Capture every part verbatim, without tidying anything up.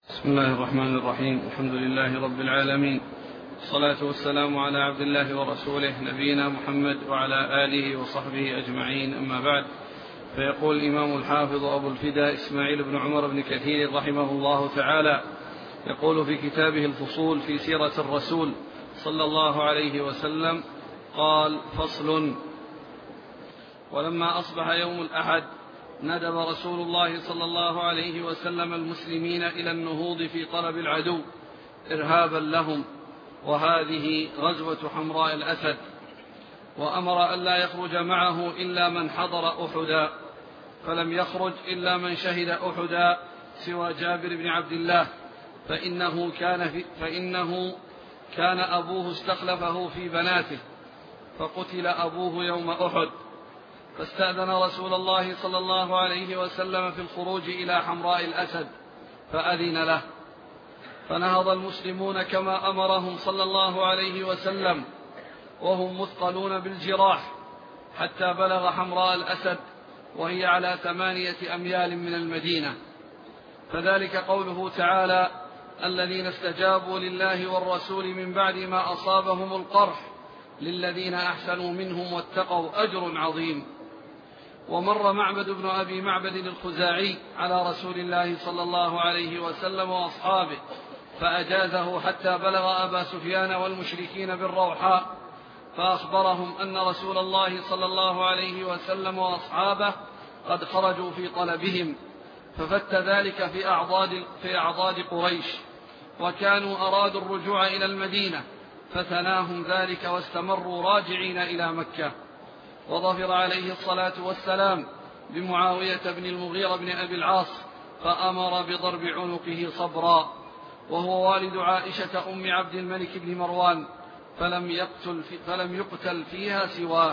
بسم الله الرحمن الرحيم. الحمد لله رب العالمين، الصلاة والسلام على عبد الله ورسوله نبينا محمد وعلى آله وصحبه أجمعين، أما بعد. فيقول الإمام الحافظ أبو الفداء إسماعيل بن عمر بن كثير رحمه الله تعالى، يقول في كتابه الفصول في سيرة الرسول صلى الله عليه وسلم، قال: فصل. ولما أصبح يوم الأحد ندب رسول الله صلى الله عليه وسلم المسلمين إلى النهوض في طلب العدو إرهابا لهم، وهذه غزوة حمراء الأسد، وأمر أن لا يخرج معه إلا من حضر أحدا، فلم يخرج إلا من شهد أحدا سوى جابر بن عبد الله، فإنه كان, في فإنه كان أبوه استخلفه في بناته، فقتل أبوه يوم أحد، فاستأذن رسول الله صلى الله عليه وسلم في الخروج إلى حمراء الأسد فأذن له، فنهض المسلمون كما أمرهم صلى الله عليه وسلم وهم مثقلون بالجراح، حتى بلغ حمراء الأسد وهي على ثمانية أميال من المدينة. فذلك قوله تعالى: الذين استجابوا لله والرسول من بعد ما أصابهم القرح للذين أحسنوا منهم واتقوا أجر عظيم. ومر معبد بن أبي معبد الخزاعي على رسول الله صلى الله عليه وسلم وأصحابه فأجازه حتى بلغ أبا سفيان والمشركين بالروحاء، فأخبرهم أن رسول الله صلى الله عليه وسلم وأصحابه قد خرجوا في طلبهم، ففت ذلك في أعضاد, في أعضاد قريش، وكانوا أرادوا الرجوع إلى المدينة، فثناهم ذلك واستمروا راجعين إلى مكة. وظفر عليه الصلاة والسلام بمعاوية بن المغيرة بن أبي العاص، فأمر بضرب عنقه صبرا، وهو والد عائشة أم عبد الملك بن مروان، فلم يقتل, في فلم يقتل فيها سواه.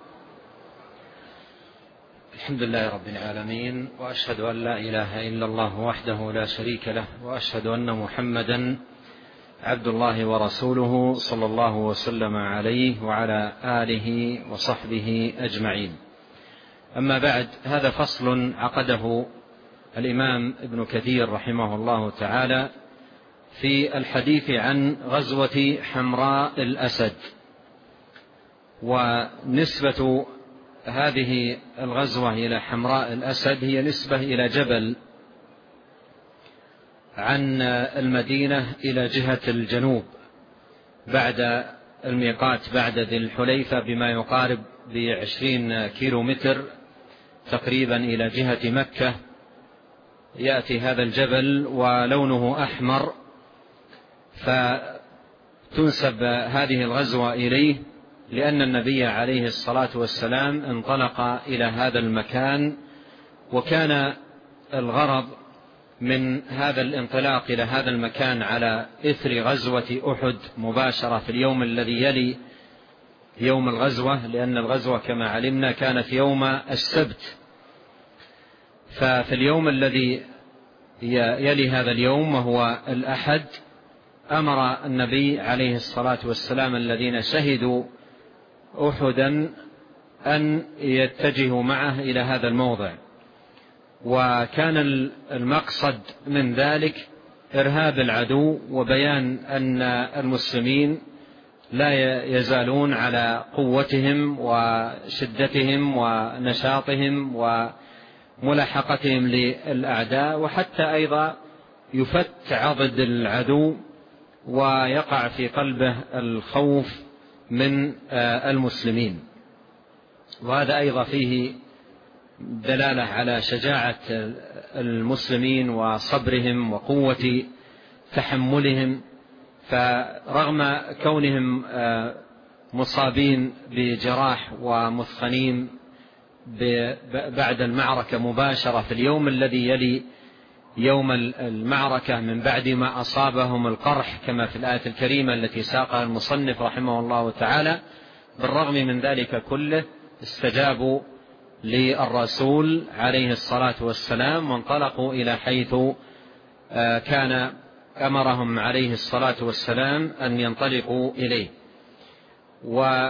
الحمد لله رب العالمين، وأشهد أن لا إله إلا الله وحده لا شريك له، وأشهد أن محمدا عبد الله ورسوله صلى الله وسلم عليه وعلى آله وصحبه أجمعين. أما بعد، هذا فصل عقده الإمام ابن كثير رحمه الله تعالى في الحديث عن غزوة حمراء الأسد. ونسبة هذه الغزوة إلى حمراء الأسد هي نسبة إلى جبل عن المدينة إلى جهة الجنوب بعد الميقات، بعد ذي الحليفة بما يقارب بعشرين كيلو متر تقريبا إلى جهة مكة. يأتي هذا الجبل ولونه أحمر، فتنسب هذه الغزوة إليه لأن النبي عليه الصلاة والسلام انطلق إلى هذا المكان، وكان الغرض من هذا الانطلاق إلى هذا المكان على إثر غزوة أحد مباشرة في اليوم الذي يلي يوم الغزوة، لأن الغزوة كما علمنا كانت يوم السبت. ففي اليوم الذي يلي هذا اليوم وهو الأحد، أمر النبي عليه الصلاة والسلام الذين شهدوا أحدا أن يتجهوا معه إلى هذا الموضع، وكان المقصد من ذلك إرهاب العدو وبيان أن المسلمين لا يزالون على قوتهم وشدتهم ونشاطهم وملاحقتهم للأعداء، وحتى أيضا يفت عضد العدو ويقع في قلبه الخوف من المسلمين. وهذا أيضا فيه دلالة على شجاعة المسلمين وصبرهم وقوة تحملهم، فرغم كونهم مصابين بجراح ومثخنين بعد المعركة مباشرة في اليوم الذي يلي يوم المعركة من بعد ما أصابهم القرح كما في الآية الكريمة التي ساقها المصنف رحمه الله تعالى، بالرغم من ذلك كله استجابوا للرسول عليه الصلاة والسلام وانطلقوا إلى حيث كان أمرهم عليه الصلاة والسلام أن ينطلقوا إليه.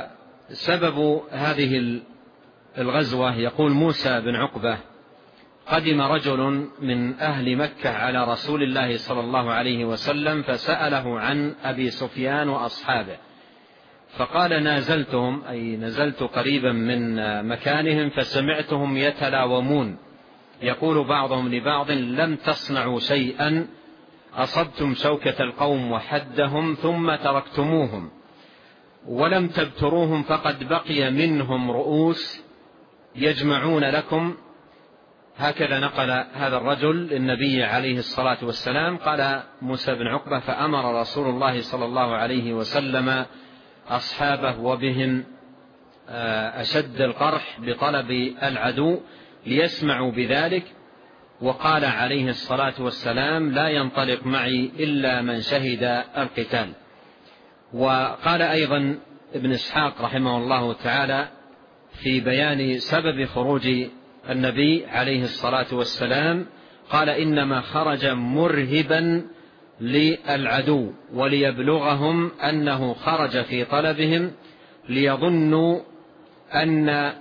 وسبب هذه الغزوة يقول موسى بن عقبة قدم رجل من أهل مكة على رسول الله صلى الله عليه وسلم فسأله عن أبي سفيان وأصحابه، فقال نازلتهم، أي نزلت قريبا من مكانهم فسمعتهم يتلاومون يقول بعضهم لبعض لم تصنعوا شيئا، أصبتم شوكة القوم وحدهم ثم تركتموهم ولم تبتروهم، فقد بقي منهم رؤوس يجمعون لكم. هكذا نقل هذا الرجل للنبي عليه الصلاة والسلام. قال موسى بن عقبة فأمر رسول الله صلى الله عليه وسلم أصحابه وبهم أشد القرح بطلب العدو ليسمعوا بذلك، وقال عليه الصلاة والسلام لا ينطلق معي إلا من شهد القتال. وقال أيضا ابن إسحاق رحمه الله تعالى في بيان سبب خروج النبي عليه الصلاة والسلام، قال إنما خرج مرهبا للعدو وليبلغهم أنه خرج في طلبهم ليظنوا أن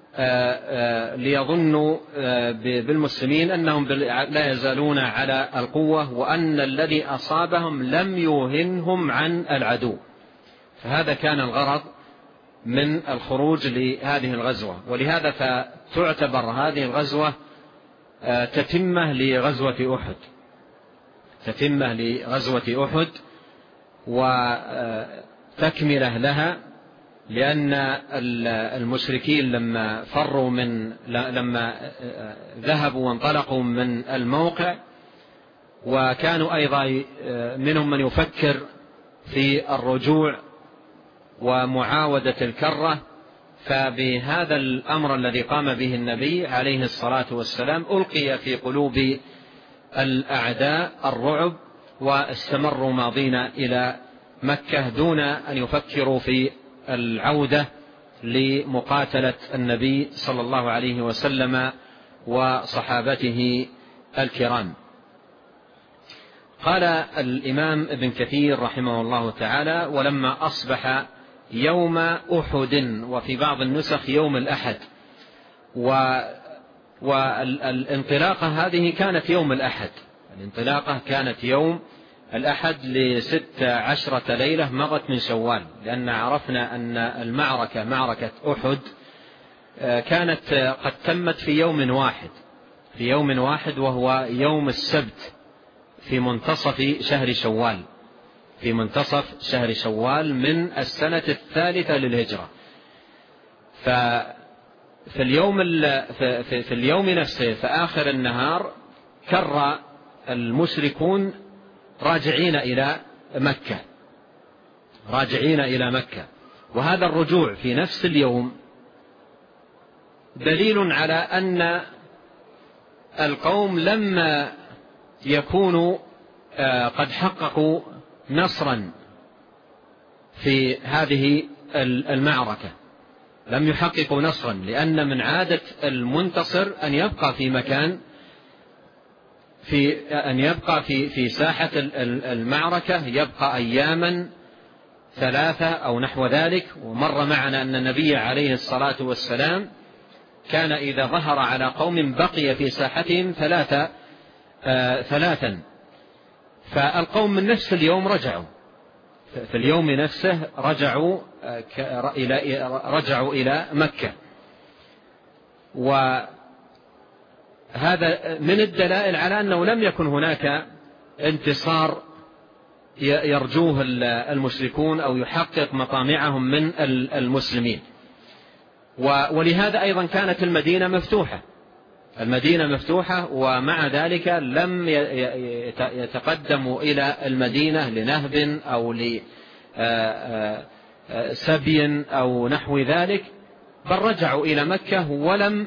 ليظنوا بالمسلمين أنهم لا يزالون على القوة، وأن الذي أصابهم لم يوهنهم عن العدو. فهذا كان الغرض من الخروج لهذه الغزوة، ولهذا فتعتبر هذه الغزوة تتمة لغزوة أحد، تتمة لغزوة أحد وتكملة لها، لأن المشركين لما فروا من لما ذهبوا وانطلقوا من الموقع، وكانوا أيضا منهم من يفكر في الرجوع ومعاودة الكرة، فبهذا الأمر الذي قام به النبي عليه الصلاة والسلام ألقي في قلوب الأعداء الرعب، واستمروا ماضين إلى مكة دون أن يفكروا في العودة لمقاتلة النبي صلى الله عليه وسلم وصحابته الكرام. قال الإمام ابن كثير رحمه الله تعالى ولما أصبح يوم أحد، وفي بعض النسخ يوم الأحد، والانطلاقة هذه كانت يوم الأحد، الانطلاقة كانت يوم الأحد لست عشرة ليلة مضت من شوال، لأن عرفنا أن المعركة معركة أحد كانت قد تمت في يوم واحد، في يوم واحد وهو يوم السبت في منتصف شهر شوال، في منتصف شهر شوال من السنة الثالثة للهجرة. ففي اليوم في اليوم نفسه في آخر النهار كر المشركون راجعين إلى مكة، راجعين إلى مكة، وهذا الرجوع في نفس اليوم دليل على أن القوم لما يكونوا قد حققوا نصرا في هذه المعركة، لم يحققوا نصرا، لأن من عادة المنتصر أن يبقى في مكان، في أن يبقى في في ساحة المعركة، يبقى أياما ثلاثة أو نحو ذلك. ومر معنا أن النبي عليه الصلاة والسلام كان إذا ظهر على قوم بقي في ساحتهم ثلاثة آه ثلاثا، فالقوم من نفس اليوم رجعوا، في اليوم نفسه رجعوا آه إلى رجعوا إلى مكة. وهذا من الدلائل على أنه لم يكن هناك انتصار يرجوه المشركون أو يحقق مطامعهم من المسلمين. ولهذا أيضا كانت المدينة مفتوحة، المدينة مفتوحة، ومع ذلك لم يتقدموا إلى المدينة لنهب أو لسبي أو نحو ذلك، بل رجعوا إلى مكة ولم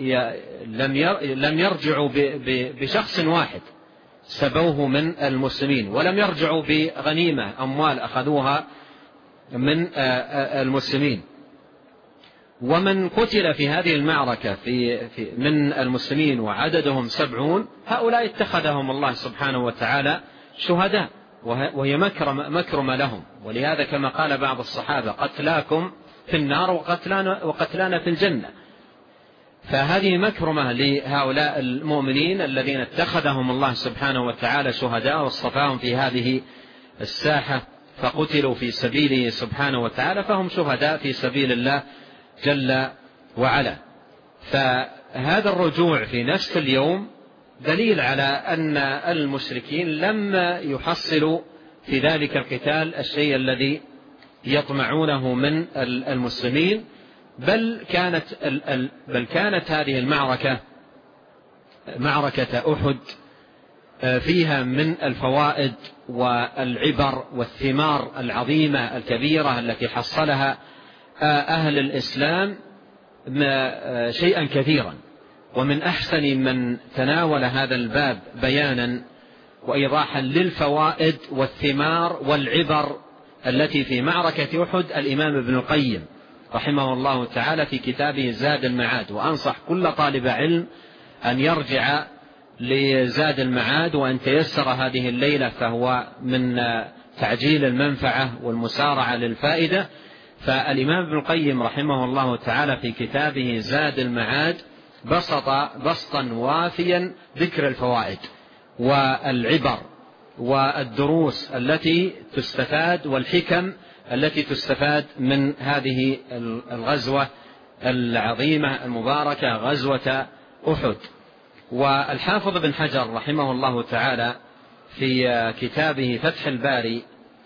لم يرجعوا بشخص واحد سبوه من المسلمين، ولم يرجعوا بغنيمة أموال أخذوها من المسلمين. ومن قتل في هذه المعركة في في من المسلمين وعددهم سبعون، هؤلاء اتخذهم الله سبحانه وتعالى شهداء، وهي مكرمة, مكرمة لهم. ولهذا كما قال بعض الصحابة قتلاكم في النار وقتلانا, وقتلانا في الجنة. فهذه مكرمة لهؤلاء المؤمنين الذين اتخذهم الله سبحانه وتعالى شهداء واصطفاهم في هذه الساحة فقتلوا في سبيله سبحانه وتعالى، فهم شهداء في سبيل الله جل وعلا. فهذا الرجوع في نفس اليوم دليل على أن المشركين لم يحصلوا في ذلك القتال الشيء الذي يطمعونه من المسلمين، بل كانت بل كانت هذه المعركة معركة أحد فيها من الفوائد والعبر والثمار العظيمة الكبيرة التي حصلها أهل الإسلام شيئا كثيرا. ومن أحسن من تناول هذا الباب بيانا وإيضاحا للفوائد والثمار والعبر التي في معركة أحد الإمام ابن القيم رحمه الله تعالى في كتابه زاد المعاد. وأنصح كل طالب علم أن يرجع لزاد المعاد، وأن تيسر هذه الليلة فهو من تعجيل المنفعة والمسارعة للفائدة. فالإمام ابن القيم رحمه الله تعالى في كتابه زاد المعاد بسط بسطا وافيا ذكر الفوائد والعبر والدروس التي تستفاد والحكم التي تستفاد من هذه الغزوة العظيمة المباركة غزوة أحد. والحافظ بن حجر رحمه الله تعالى في كتابه فتح الباري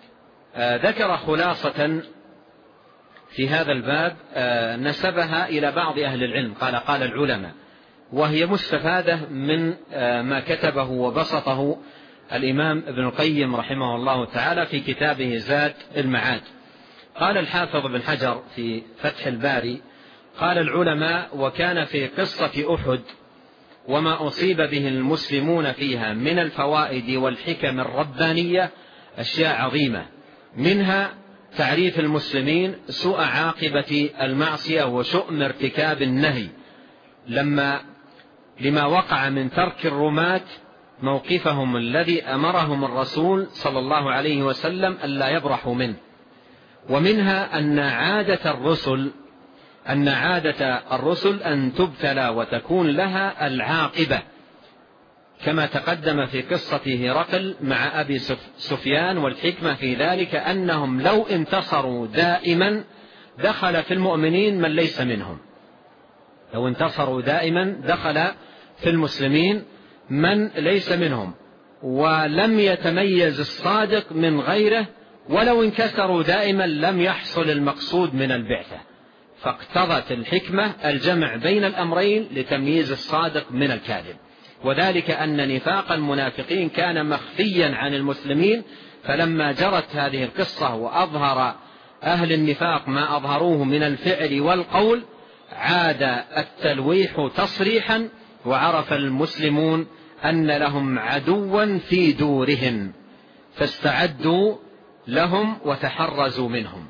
ذكر خلاصة في هذا الباب نسبها إلى بعض أهل العلم، قال قال العلماء، وهي مستفادة من ما كتبه وبسطه الإمام ابن القيم رحمه الله تعالى في كتابه زاد المعاد. قال الحافظ بن حجر في فتح الباري قال العلماء: وكان في قصة أحد وما أصيب به المسلمون فيها من الفوائد والحكم الربانية أشياء عظيمة، منها تعريف المسلمين سوء عاقبة المعصية وشؤم ارتكاب النهي لما لما وقع من ترك الرماة موقفهم الذي أمرهم الرسول صلى الله عليه وسلم ألا يبرحوا منه. ومنها أن عادة الرسل أن عادة الرسل أن تبتلى وتكون لها العاقبة، كما تقدم في قصة هرقل مع أبي سفيان. والحكمة في ذلك أنهم لو انتصروا دائما دخل في المؤمنين من ليس منهم، لو انتصروا دائما دخل في المسلمين من ليس منهم، ولم يتميز الصادق من غيره، ولو انكسروا دائما لم يحصل المقصود من البعثة. فاقتضت الحكمة الجمع بين الأمرين لتمييز الصادق من الكاذب، وذلك أن نفاق المنافقين كان مخفيا عن المسلمين، فلما جرت هذه القصة وأظهر أهل النفاق ما أظهروه من الفعل والقول عاد التلويح تصريحا، وعرف المسلمون أن لهم عدوا في دورهم فاستعدوا لهم وتحرزوا منهم.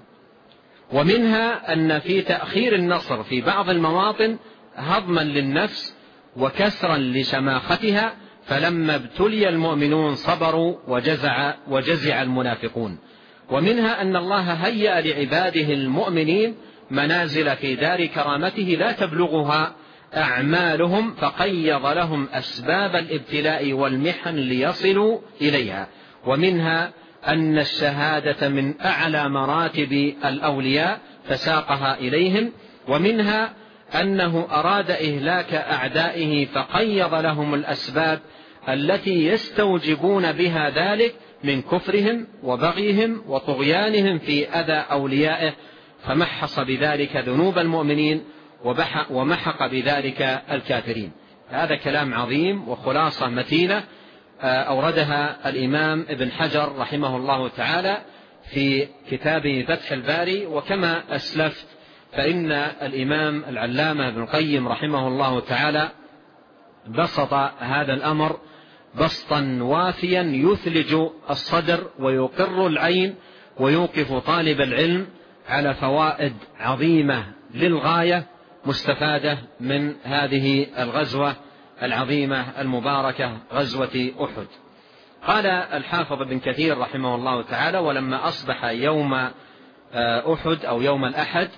ومنها أن في تأخير النصر في بعض المواطن هضما للنفس وكسرا لشماختها، فلما ابتلي المؤمنون صبروا وجزع, وجزع المنافقون. ومنها أن الله هيأ لعباده المؤمنين منازل في دار كرامته لا تبلغها أعمالهم، فقيض لهم أسباب الابتلاء والمحن ليصلوا إليها. ومنها أن الشهادة من أعلى مراتب الأولياء فساقها إليهم. ومنها أنه أراد إهلاك أعدائه فقيض لهم الأسباب التي يستوجبون بها ذلك من كفرهم وبغيهم وطغيانهم في أذى أوليائه، فمحص بذلك ذنوب المؤمنين ومحق بذلك الكافرين. هذا كلام عظيم وخلاصة متينة أوردها الإمام ابن حجر رحمه الله تعالى في كتابه فتح الباري. وكما أسلفت فإن الإمام العلامة ابن القيم رحمه الله تعالى بسط هذا الأمر بسطا وافيا يثلج الصدر ويقر العين ويوقف طالب العلم على فوائد عظيمة للغاية مستفادة من هذه الغزوة العظيمة المباركة غزوة أحد. قال الحافظ بن كثير رحمه الله تعالى: ولما أصبح يوم أحد أو يوم الأحد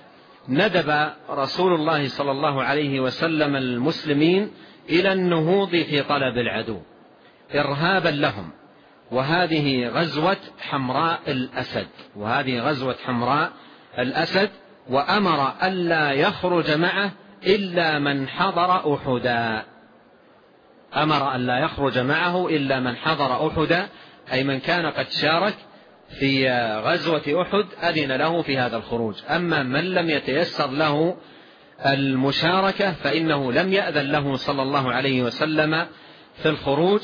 ندب رسول الله صلى الله عليه وسلم المسلمين إلى النهوض في طلب العدو إرهابا لهم، وهذه غزوة حمراء الأسد وهذه غزوة حمراء الأسد وأمر ألا يخرج معه إلا من حضر أحدا أمر ألا يخرج معه إلا من حضر أحدا، أي من كان قد شارك في غزوة أحد أذن له في هذا الخروج. أما من لم يتيسر له المشاركة فإنه لم يأذن له صلى الله عليه وسلم في الخروج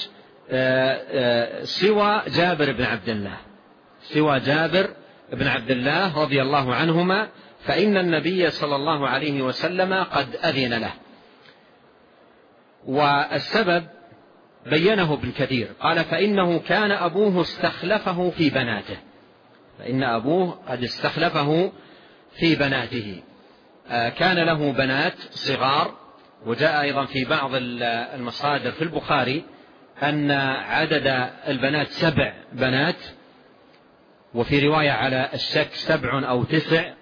سوى جابر بن عبد الله سوى جابر بن عبد الله رضي الله عنهما، فإن النبي صلى الله عليه وسلم قد أذن له. والسبب بينه ابن كثير، قال فإنه كان أبوه استخلفه في بناته فإن أبوه قد استخلفه في بناته كان له بنات صغار. وجاء أيضا في بعض المصادر في البخاري أن عدد البنات سبع بنات، وفي رواية على الشك سبع أو تسع.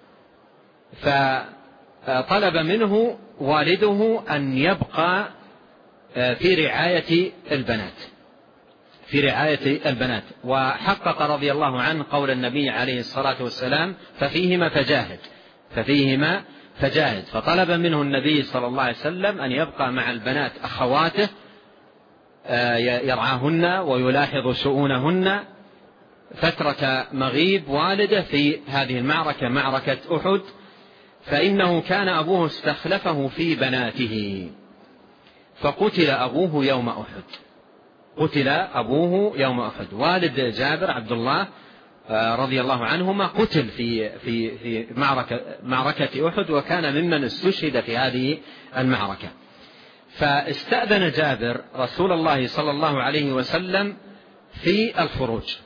فطلب منه والده أن يبقى في رعاية البنات في رعاية البنات وحقق رضي الله عنه قول النبي عليه الصلاة والسلام ففيهما فجاهد ففيهما فجاهد فطلب منه النبي صلى الله عليه وسلم أن يبقى مع البنات أخواته يرعاهن ويلاحظ شؤونهن فترة مغيب والده في هذه المعركة معركة أحد، فإنه كان أبوه استخلفه في بناته فقتل أبوه يوم أحد قتل أبوه يوم أحد والد جابر عبد الله رضي الله عنهما قتل في في في معركة معركة أحد، وكان ممن استشهد في هذه المعركة. فاستأذن جابر رسول الله صلى الله عليه وسلم في الخروج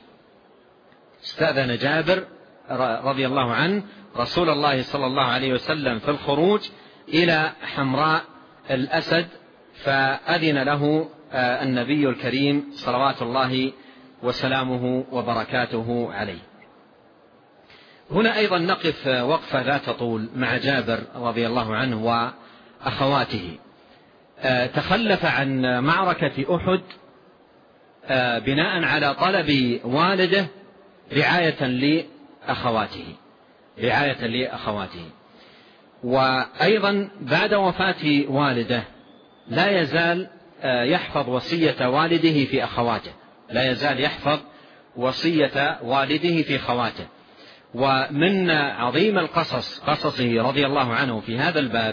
استأذن جابر رضي الله عنه رسول الله صلى الله عليه وسلم في الخروج إلى حمراء الأسد، فأذن له النبي الكريم صلوات الله وسلامه وبركاته عليه. هنا أيضا نقف وقفة لا تطول مع جابر رضي الله عنه وأخواته. تخلف عن معركة أحد بناء على طلب والده رعاية لأخواته رعاية لأخواته وأيضا بعد وفاة والده لا يزال يحفظ وصية والده في أخواته لا يزال يحفظ وصية والده في أخواته. ومن عظيم القصص قصصه رضي الله عنه في هذا الباب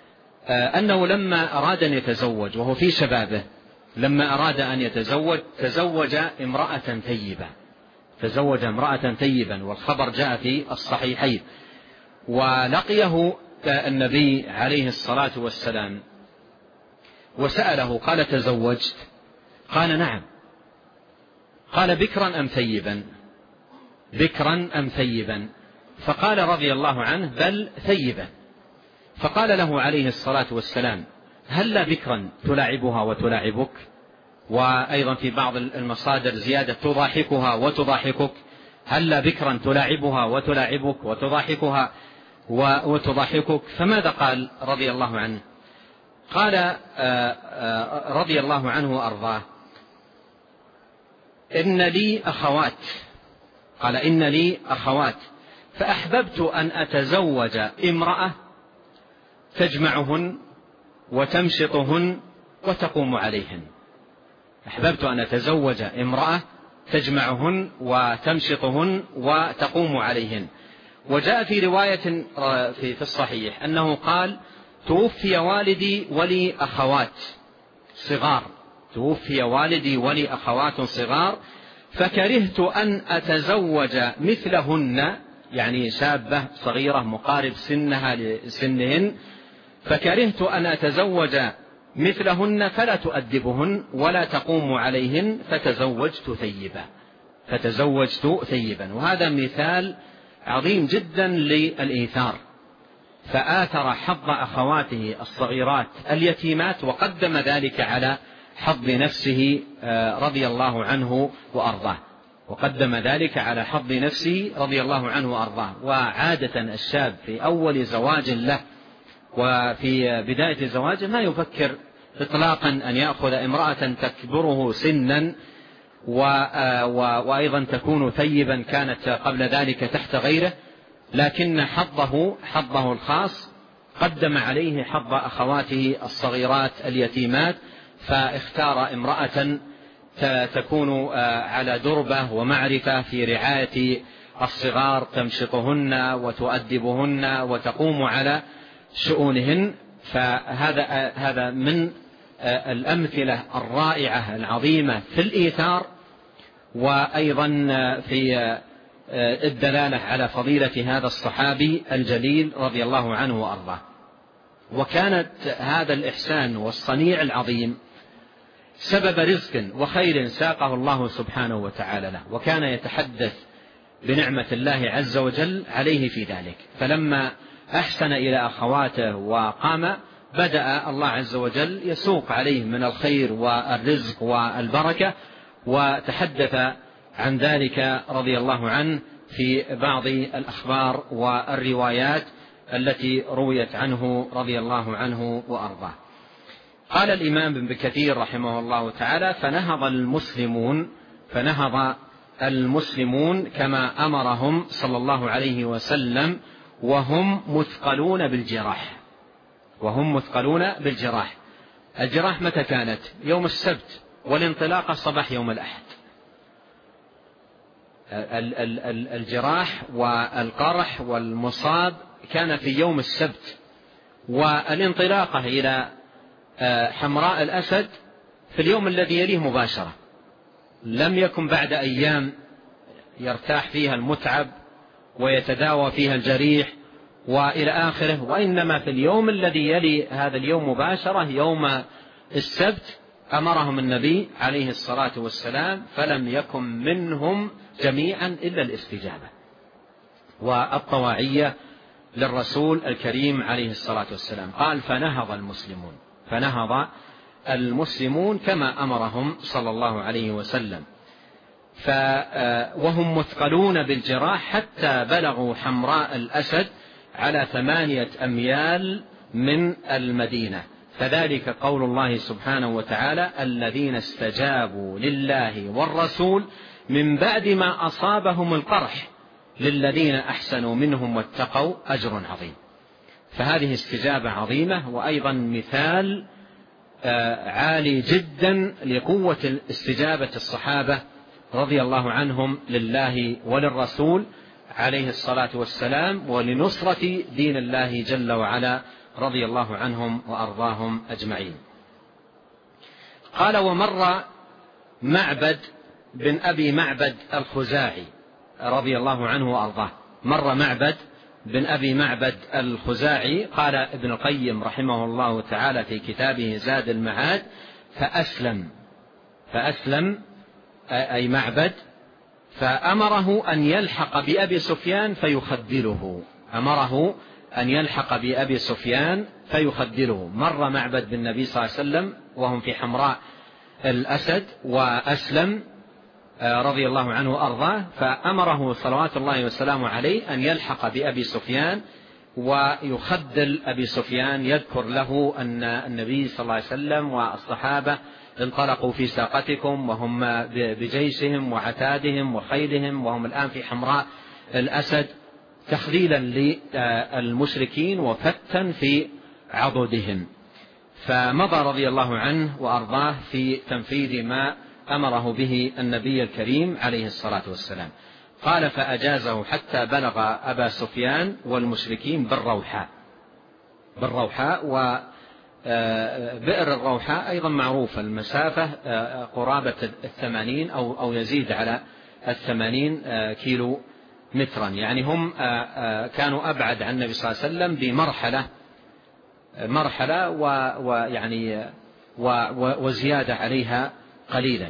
أنه لما أراد أن يتزوج وهو في شبابه لما أراد أن يتزوج تزوج امرأة ثيبة تزوج امرأة ثيبا والخبر جاء في الصحيحين. ولقيه النبي عليه الصلاة والسلام وسأله قال تزوجت؟ قال نعم. قال بكرا أم ثيبا؟ بكرا أم ثيبا؟ فقال رضي الله عنه بل ثيبا. فقال له عليه الصلاة والسلام هل بكرا تلاعبها وتلاعبك؟ وأيضا في بعض المصادر زيادة تضاحكها وتضاحكك هل بكرا تلاعبها وتلاعبك وتضاحكها وتضاحكك؟ فماذا قال رضي الله عنه؟ قال رضي الله عنه وأرضاه إن لي أخوات قال إن لي أخوات فأحببت أن أتزوج امرأة تجمعهن وتمشطهن وتقوم عليهن أحببت أن أتزوج امرأة تجمعهن وتمشطهن وتقوم عليهن. وجاء في رواية في الصحيح أنه قال توفي والدي ولي أخوات صغار توفي والدي ولي أخوات صغار فكرهت أن أتزوج مثلهن يعني شابة صغيرة مقارب سنها لسنهن فكرهت أن أتزوج مثلهن فلا تؤدبهن ولا تقوم عليهن فتزوجت ثيبا فتزوجت ثيبا. وهذا مثال عظيم جدا للإيثار، فآثر حظ أخواته الصغيرات اليتيمات وقدم ذلك على حظ نفسه رضي الله عنه وأرضاه. وقدم ذلك على حظ نفسه رضي الله عنه وأرضاه. وعادة الشاب في أول زواج له وفي بداية زواجه ما يفكر إطلاقا أن يأخذ امرأة تكبره سنا وأيضا تكون ثيبا كانت قبل ذلك تحت غيره، لكن حظه حظه الخاص قدم عليه حظ أخواته الصغيرات اليتيمات، فاختار امرأة تكون على دربة ومعرفة في رعاية الصغار، تمشطهن وتؤدبهن وتقوم على شؤونهن. فهذا هذا من الأمثلة الرائعة العظيمة في الإيثار، وأيضا في الدلالة على فضيلة هذا الصحابي الجليل رضي الله عنه وأرضاه. وكانت هذا الإحسان والصنيع العظيم سبب رزق وخير ساقه الله سبحانه وتعالى له، وكان يتحدث بنعمة الله عز وجل عليه في ذلك. فلما أحسن إلى أخواته وقام، بدأ الله عز وجل يسوق عليه من الخير والرزق والبركة، وتحدث عن ذلك رضي الله عنه في بعض الأخبار والروايات التي رويت عنه رضي الله عنه وأرضاه. قال الإمام ابن كثير رحمه الله تعالى: فنهض المسلمون فنهض المسلمون كما أمرهم صلى الله عليه وسلم وهم مثقلون بالجراح وهم مثقلون بالجراح. الجراح متى كانت؟ يوم السبت، والانطلاقة صباح يوم الأحد. الجراح والقرح والمصاب كان في يوم السبت، والانطلاقة إلى حمراء الأسد في اليوم الذي يليه مباشرة. لم يكن بعد أيام يرتاح فيها المتعب ويتداوى فيها الجريح وإلى آخره، وإنما في اليوم الذي يلي هذا اليوم مباشرة يوم السبت أمرهم النبي عليه الصلاة والسلام، فلم يكن منهم جميعا إلا الاستجابة والطواعية للرسول الكريم عليه الصلاة والسلام. قال: فنهض المسلمون فنهض المسلمون كما أمرهم صلى الله عليه وسلم، وهم مثقلون بالجراح حتى بلغوا حمراء الأسد على ثمانية أميال من المدينة. فذلك قول الله سبحانه وتعالى: الذين استجابوا لله والرسول من بعد ما أصابهم القرح للذين أحسنوا منهم واتقوا أجر عظيم. فهذه استجابة عظيمة، وأيضا مثال عالي جدا لقوة استجابة الصحابة رضي الله عنهم لله وللرسول عليه الصلاة والسلام، ولنصرة دين الله جل وعلا رضي الله عنهم وأرضاهم أجمعين. قال: ومر معبد بن أبي معبد الخزاعي رضي الله عنه وأرضاه. مر معبد بن أبي معبد الخزاعي، قال ابن القيم رحمه الله تعالى في كتابه زاد المعاد: فأسلم فأسلم أي معبد، فأمره أن يلحق بأبي سفيان فيخذله أمره أن يلحق بأبي سفيان فيخذله. مر معبد بالنبي صلى الله عليه وسلم وهم في حمراء الأسد، وأسلم رضي الله عنه وأرضاه، فأمره صلوات الله وسلامه عليه أن يلحق بأبي سفيان ويخذل أبي سفيان، يذكر له أن النبي صلى الله عليه وسلم والصحابة انطلقوا في ساقتكم وهم بجيشهم وعتادهم وخيلهم، وهم الآن في حمراء الأسد، تخذيلا للمشركين وفتا في عضدهم. فمضى رضي الله عنه وأرضاه في تنفيذ ما أمره به النبي الكريم عليه الصلاة والسلام. قال: فأجازه حتى بلغ أبا سفيان والمشركين بالروحاء. بالروحاء وبئر الروحاء أيضا معروفة، المسافة قرابة الثمانين أو أو يزيد على الثمانين كيلو مترا، يعني هم كانوا أبعد عن النبي صلى الله عليه وسلم بمرحلة مرحلة ويعني وزيادة عليها قليلا.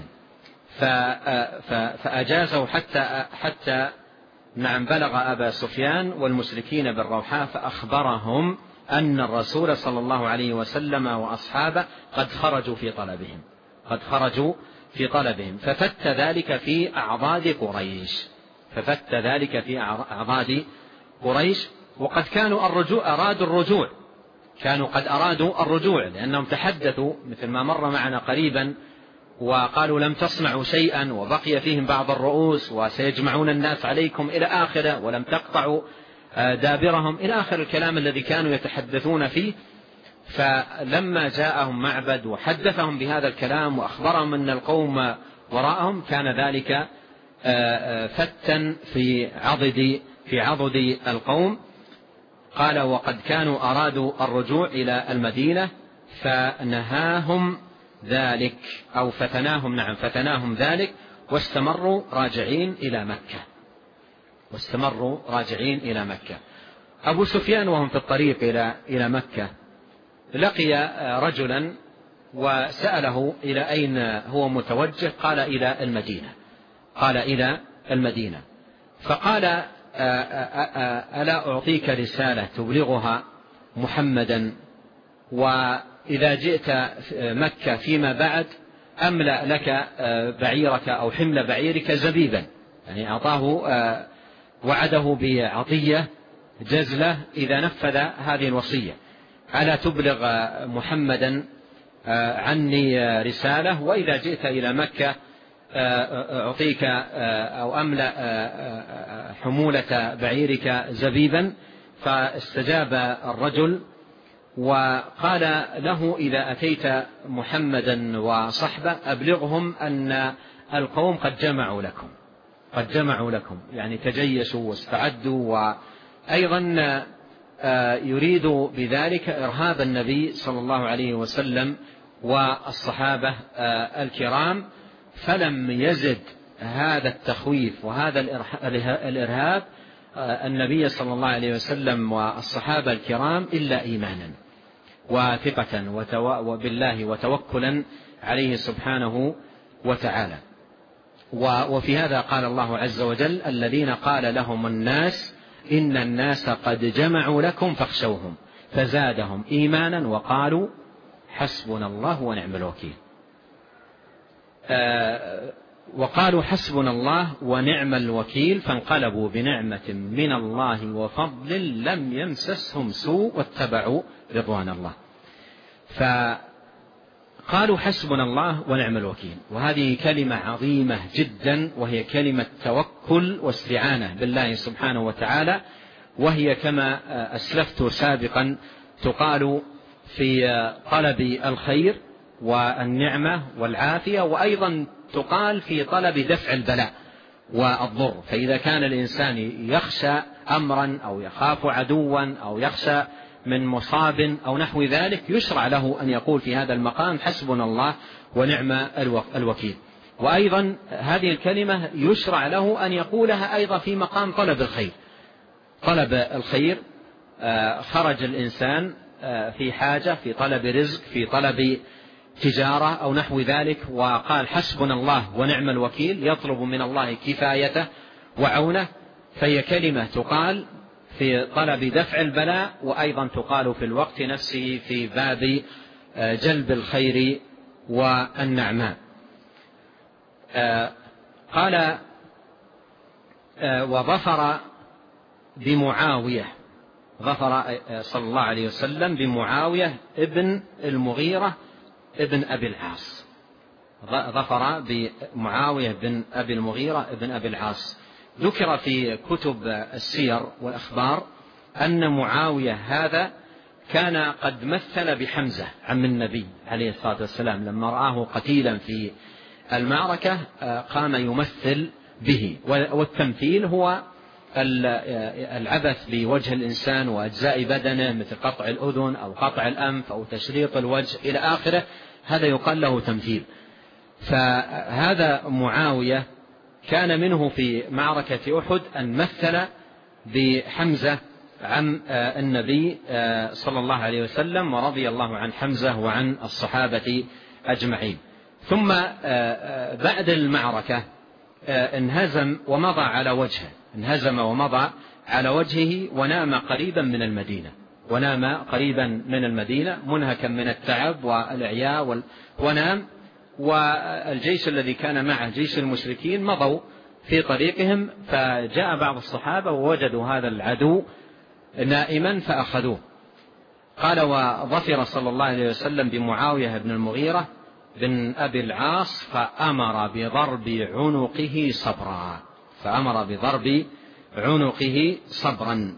فأجازه حتى حتى نعم بلغ أبا سفيان والمشركين بالروحاء، فأخبرهم أن الرسول صلى الله عليه وسلم وأصحابه قد خرجوا في طلبهم قد خرجوا في طلبهم، ففت ذلك في أعضاد قريش ففت ذلك في أعضاد قريش وقد كانوا الرجوع أرادوا الرجوع كانوا قد أرادوا الرجوع لأنهم تحدثوا مثل ما مر معنا قريبا وقالوا لم تصنعوا شيئا وبقي فيهم بعض الرؤوس وسيجمعون الناس عليكم إلى آخره ولم تقطعوا دابرهم إلى آخر الكلام الذي كانوا يتحدثون فيه. فلما جاءهم معبد وحدثهم بهذا الكلام وأخبرهم أن القوم وراءهم كان ذلك فتا في عضد في عضد القوم. قال وقد كانوا أرادوا الرجوع إلى المدينة فنهاهم ذلك أو فتناهم نعم فتناهم ذلك واستمروا راجعين إلى مكة واستمروا راجعين إلى مكة. أبو سفيان وهم في الطريق إلى إلى مكة لقي رجلا وسأله إلى أين هو متوجه؟ قال إلى المدينة قال إلى المدينة فقال ألا أعطيك رسالة تبلغها محمدا وإذا جئت مكة فيما بعد أملأ لك بعيرك أو حمل بعيرك زبيبا، يعني أعطاه وعده بعطية جزلة إذا نفذ هذه الوصية. ألا تبلغ محمدا عني رسالة وإذا جئت إلى مكة أعطيك أو أملأ حمولة بعيرك زبيبا. فاستجاب الرجل وقال له إذا أتيت محمدا وصحبه أبلغهم أن القوم قد جمعوا لكم قد جمعوا لكم يعني تجيشوا واستعدوا، وأيضا يريد بذلك إرهاب النبي صلى الله عليه وسلم والصحابة الكرام. فلم يزد هذا التخويف وهذا الإرهاب النبي صلى الله عليه وسلم والصحابة الكرام إلا إيمانا وثقة وبالله وتوكلا عليه سبحانه وتعالى. وفي هذا قال الله عز وجل الذين قال لهم الناس إن الناس قد جمعوا لكم فاخشوهم فزادهم إيمانا وقالوا حسبنا الله ونعم الوكيل. آه وقالوا حسبنا الله ونعم الوكيل فانقلبوا بنعمة من الله وفضل لم يمسسهم سوء واتبعوا رضوان الله. فقالوا حسبنا الله ونعم الوكيل، وهذه كلمة عظيمة جدا وهي كلمة توكل واستعانة بالله سبحانه وتعالى، وهي كما أسلفت سابقا تقال في طلب الخير والنعمة والعافية، وأيضا تقال في طلب دفع البلاء والضر. فإذا كان الإنسان يخشى أمرا أو يخاف عدوا أو يخشى من مصاب أو نحو ذلك يشرع له أن يقول في هذا المقام حسبنا الله ونعم الوكيل. وأيضا هذه الكلمة يشرع له أن يقولها أيضا في مقام طلب الخير. طلب الخير خرج الإنسان في حاجة، في طلب رزق، في طلب تجارة أو نحو ذلك، وقال حسبنا الله ونعم الوكيل يطلب من الله كفايته وعونه، فهي كلمة تقال في طلب دفع البلاء وأيضا تقال في الوقت نفسه في باب جلب الخير والنعماء. قال وظفر بمعاوية ظفر صلى الله عليه وسلم بمعاوية ابن المغيرة ابن أبي العاص ظفر بمعاوية بن أبي المغيرة ابن أبي العاص. ذكر في كتب السير والأخبار أن معاوية هذا كان قد مثل بحمزة عم النبي عليه الصلاة والسلام لما رآه قتيلا في المعركة قام يمثل به. والتمثيل هو العبث بوجه الإنسان وأجزاء بدنه مثل قطع الأذن أو قطع الأنف أو تشريط الوجه إلى آخره، هذا يقال له تمثيل. فهذا معاوية كان منه في معركة أحد أن مثل بحمزة عن النبي صلى الله عليه وسلم، ورضي الله عن حمزة وعن الصحابة أجمعين. ثم بعد المعركة انهزم ومضى على وجهه انهزم ومضى على وجهه ونام قريبا من المدينة ونام قريبا من المدينة منهكا من التعب والإعياء ونام. والجيش الذي كان معه جيش المشركين مضوا في طريقهم، فجاء بعض الصحابة ووجدوا هذا العدو نائما فأخذوه. قال: وظفر صلى الله عليه وسلم بمعاوية بن المغيرة بن أبي العاص فأمر بضرب عنقه صبرا فأمر بضرب عنقه صبرا.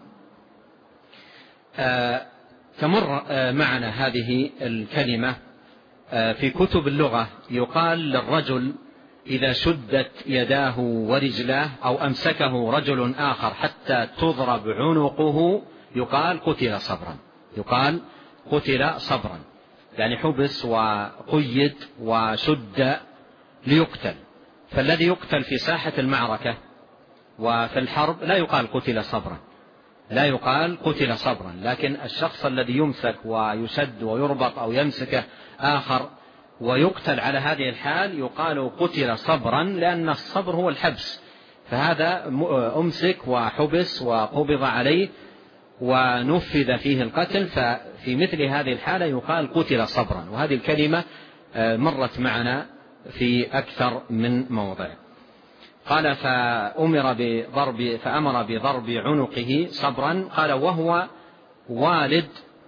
آه تمر آه معنا هذه الكلمة آه في كتب اللغة. يقال للرجل إذا شدت يداه ورجلاه أو أمسكه رجل آخر حتى تضرب عنقه يقال قتل صبرا يقال قتل صبرا يعني حبس وقيد وشد ليقتل. فالذي يقتل في ساحة المعركة وفي الحرب لا يقال قتل صبرا لا يقال قتل صبرا لكن الشخص الذي يمسك ويشد ويربط أو يمسكه آخر ويقتل على هذه الحال يقال قتل صبرا، لأن الصبر هو الحبس، فهذا أمسك وحبس وقبض عليه ونفذ فيه القتل، ففي مثل هذه الحالة يقال قتل صبرا. وهذه الكلمة مرت معنا في أكثر من موضع. قال: فأمر بضرب فأمر بضرب عنقه صبرا. قال: وهو والد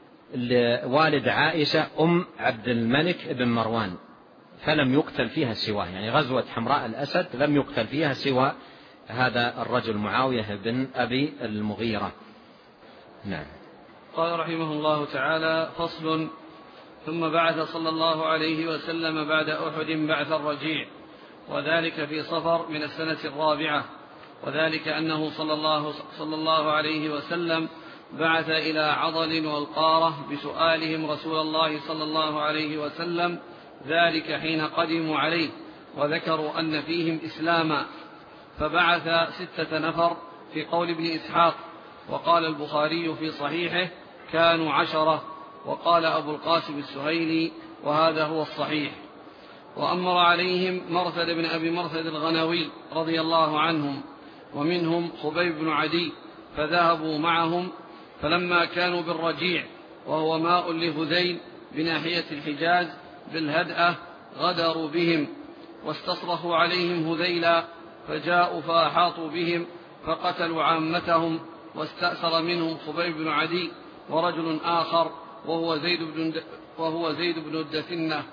والد عائشة أم عبد الملك بن مروان، فلم يقتل فيها سواه، يعني غزوة حمراء الأسد لم يقتل فيها سوى هذا الرجل معاوية بن أبي المغيرة. نعم. قال رحمه الله تعالى: فصل. ثم بعث صلى الله عليه وسلم بعد أحد بعث الرجيع، وذلك في صفر من السنة الرابعة، وذلك أنه صلى الله, صلى الله عليه وسلم بعث إلى عضل والقارة بسؤالهم رسول الله صلى الله عليه وسلم، ذلك حين قدموا عليه، وذكروا أن فيهم إسلاما، فبعث ستة نفر في قول ابن إسحاق، وقال البخاري في صحيحه كانوا عشرة، وقال أبو القاسم السهيلي وهذا هو الصحيح. وأمر عليهم مرثد بن أبي مرثد الغنوي رضي الله عنهم، ومنهم خبيب بن عدي، فذهبوا معهم، فلما كانوا بالرجيع وهو ماء لهذيل بناحية الحجاز بالهدأة غدروا بهم، واستصرخوا عليهم هذيلا، فجاءوا فأحاطوا بهم فقتلوا عامتهم، واستأثر منهم خبيب بن عدي ورجل آخر وهو زيد بن, وهو زيد بن الدثنة،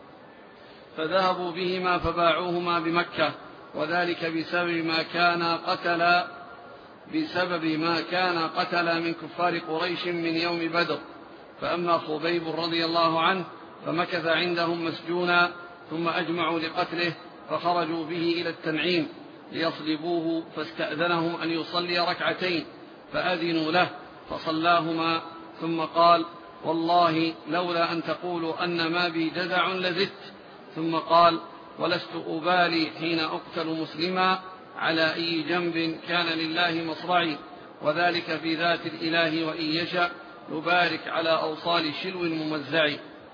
فذهبوا بهما فباعوهما بمكة، وذلك بسبب ما كان قتل بسبب ما كان قتل من كفار قريش من يوم بدر. فأما خبيب رضي الله عنه فمكث عندهم مسجونا، ثم أجمعوا لقتله، فخرجوا به إلى التنعيم ليصلبوه، فاستأذنهم أن يصلي ركعتين، فأذنوا له فصلاهما، ثم قال: والله لولا أن تقولوا أن ما بي جزع لزدت. ثم قال: ولست أبالي حين أقتل مسلما على أي جنب كان لله مصرعي، وذلك في ذات الإله وإن يشاء يبارك على أوصال شلو ممزع.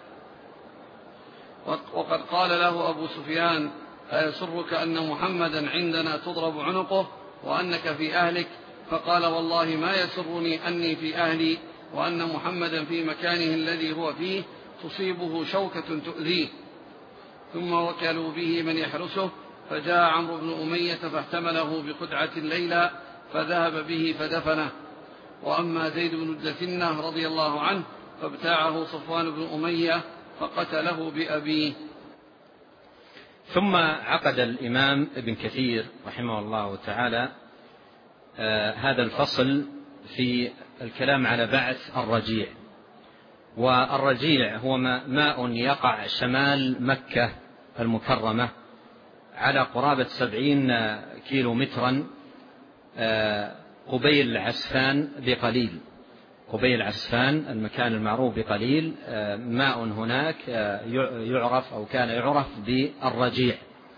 وقد قال له أبو سفيان: أيسرك أن محمدا عندنا تضرب عنقه وأنك في أهلك؟ فقال: والله ما يسرني أني في أهلي وأن محمدا في مكانه الذي هو فيه تصيبه شوكة تؤذيه. ثم وكلوا به من يحرسه، فجاء عمرو بن أمية فاحتمله بخدعة الليلة فذهب به فدفنه. وأما زيد بن الدثنة رضي الله عنه فابتاعه صفوان بن أمية فقتله بأبيه. ثم عقد الإمام ابن كثير رحمه الله تعالى آه هذا الفصل في الكلام على بعث الرجيع. والرجيع هو ماء يقع شمال مكة المكرمة على قرابة سبعين كيلو مترا قبيل عسفان بقليل قبيل عسفان المكان المعروف بقليل، ماء هناك يعرف أو كان يعرف بالرجيع.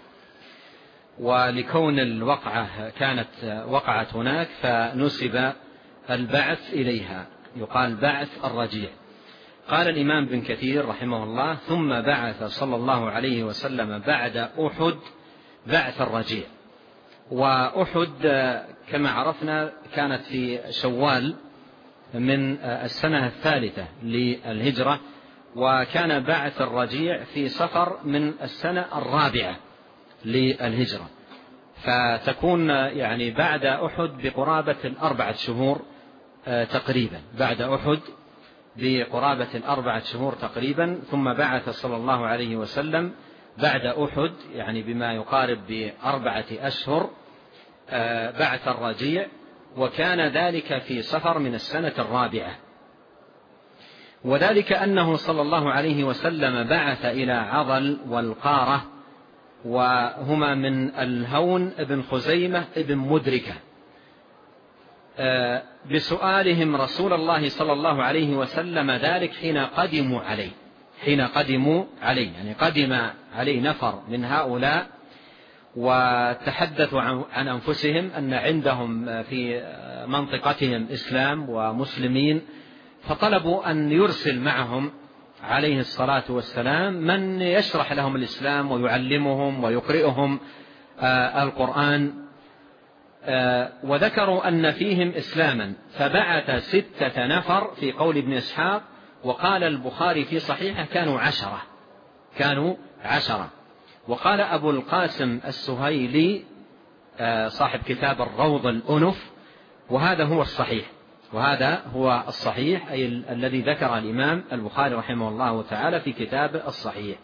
ولكون الوقعة كانت وقعت هناك فنسب البعث إليها، يقال بعث الرجيع. قال الإمام ابن كثير رحمه الله: ثم بعث صلى الله عليه وسلم بعد أحد بعث الرجيع. وأحد كما عرفنا كانت في شوال من السنة الثالثة للهجرة، وكان بعث الرجيع في صفر من السنة الرابعة للهجرة، فتكون يعني بعد أحد بقرابة الأربعة شهور تقريبا، بعد أحد بقرابة الأربعة شهور تقريبا. ثم بعث صلى الله عليه وسلم بعد أحد يعني بما يقارب بأربعة أشهر بعث الرجيع، وكان ذلك في صفر من السنة الرابعة. وذلك أنه صلى الله عليه وسلم بعث إلى عضل والقارة، وهما من الهون ابن خزيمة ابن مدركة، بسؤالهم رسول الله صلى الله عليه وسلم ذلك حين قدموا عليه حين قدموا عليه يعني قدم عليه نفر من هؤلاء، وتحدثوا عن أنفسهم أن عندهم في منطقتهم إسلام ومسلمين، فطلبوا أن يرسل معهم عليه الصلاة والسلام من يشرح لهم الإسلام ويعلمهم ويقرئهم القرآن، وذكروا أن فيهم إسلاما، فبعث ستة نفر في قول ابن إسحاق، وقال البخاري في صحيحه كانوا عشرة كانوا عشرة وقال أبو القاسم السهيلي صاحب كتاب الروض الأنف، وهذا هو الصحيح وهذا هو الصحيح أي الذي ذكر الإمام البخاري رحمه الله تعالى في كتاب الصحيح.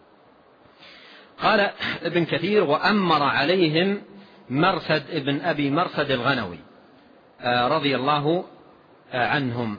قال ابن كثير: وأمر عليهم مرثد ابن أبي مرثد الغنوي رضي الله عنهم.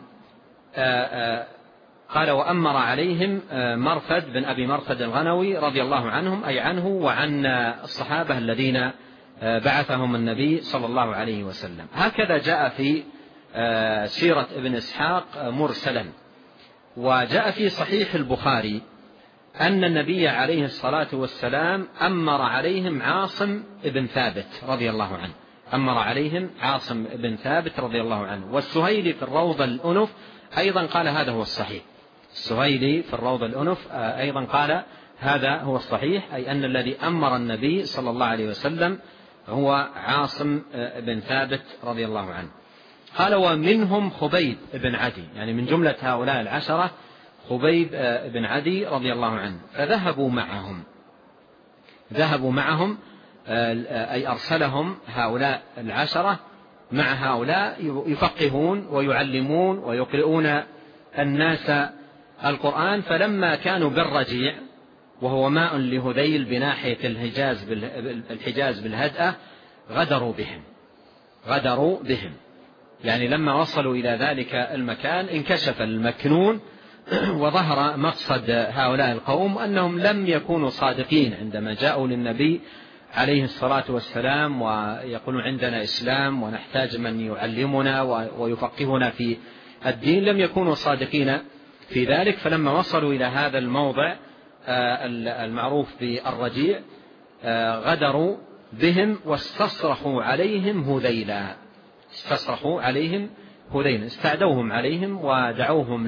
قال: وأمر عليهم مرثد بن أبي مرثد الغنوي رضي الله عنهم، أي عنه وعن الصحابة الذين بعثهم النبي صلى الله عليه وسلم. هكذا جاء في سيرة ابن إسحاق مرسلا. وجاء في صحيح البخاري أن النبي عليه الصلاة والسلام أمر عليهم عاصم ابن ثابت رضي الله عنه أمر عليهم عاصم ابن ثابت رضي الله عنه. والسهيلي في الروض الأنف أيضا قال هذا هو الصحيح السهيلي في الروض الأنف أيضا قال هذا هو الصحيح، أي أن الذي أمر النبي صلى الله عليه وسلم هو عاصم ابن ثابت رضي الله عنه. قال: ومنهم خبيب بن عدي، يعني من جملة هؤلاء العشرة خبيب بن عدي رضي الله عنه، فذهبوا معهم ذهبوا معهم أي أرسلهم هؤلاء العشرة مع هؤلاء يفقهون ويعلمون ويقرؤون الناس القرآن. فلما كانوا بالرجيع وهو ماء لهذيل بناحية الحجاز الحجاز بالهدأة غدروا بهم غدروا بهم يعني لما وصلوا إلى ذلك المكان انكشف المكنون، وظهر مقصد هؤلاء القوم أنهم لم يكونوا صادقين عندما جاءوا للنبي عليه الصلاة والسلام ويقولون عندنا إسلام ونحتاج من يعلمنا ويفقهنا في الدين، لم يكونوا صادقين في ذلك. فلما وصلوا إلى هذا الموضع المعروف بالرجيع غدروا بهم واستصرخوا عليهم هذيلا استصرخوا عليهم هذيلا استعدوهم عليهم ودعوهم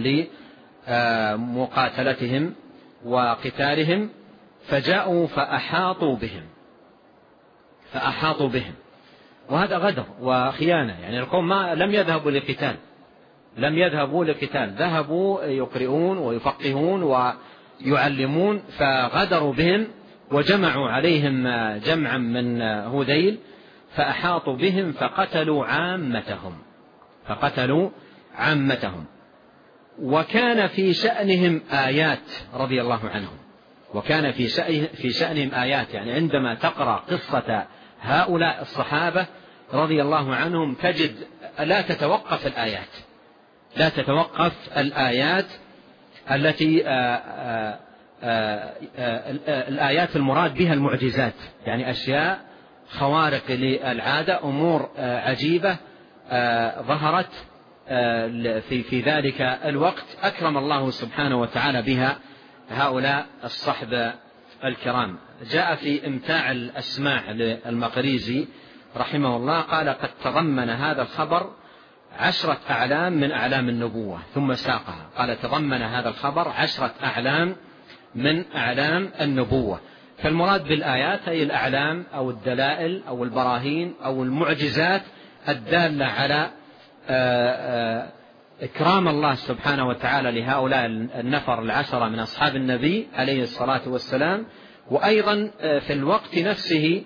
لمقاتلتهم وقتالهم، فجاءوا فأحاطوا بهم فأحاطوا بهم وهذا غدر وخيانة. يعني القوم ما لم يذهبوا لقتال لم يذهبوا لقتال ذهبوا يقرؤون ويفقهون ويعلمون، فغدروا بهم وجمعوا عليهم جمعا من هذيل فأحاطوا بهم فقتلوا عامتهم فقتلوا عامتهم وكان في شأنهم آيات رضي الله عنهم وكان في في شأنهم آيات. يعني عندما تقرأ قصة هؤلاء الصحابة رضي الله عنهم تجد لا تتوقف الآيات لا تتوقف الآيات التي آآ آآ آآ الآيات المراد بها المعجزات، يعني أشياء خوارق للعادة، أمور عجيبة ظهرت في في ذلك الوقت أكرم الله سبحانه وتعالى بها هؤلاء الصحب الكرام. جاء في إمتاع الأسماع للمقريزي رحمه الله قال: قد تضمن هذا الخبر عشرة أعلام من أعلام النبوة، ثم ساقها. قال: تضمن هذا الخبر عشرة أعلام من أعلام النبوة. فالمراد بالآيات هي الأعلام أو الدلائل أو البراهين أو المعجزات الدالة على إكرام الله سبحانه وتعالى لهؤلاء النفر العشرة من أصحاب النبي عليه الصلاة والسلام. وأيضا في الوقت نفسه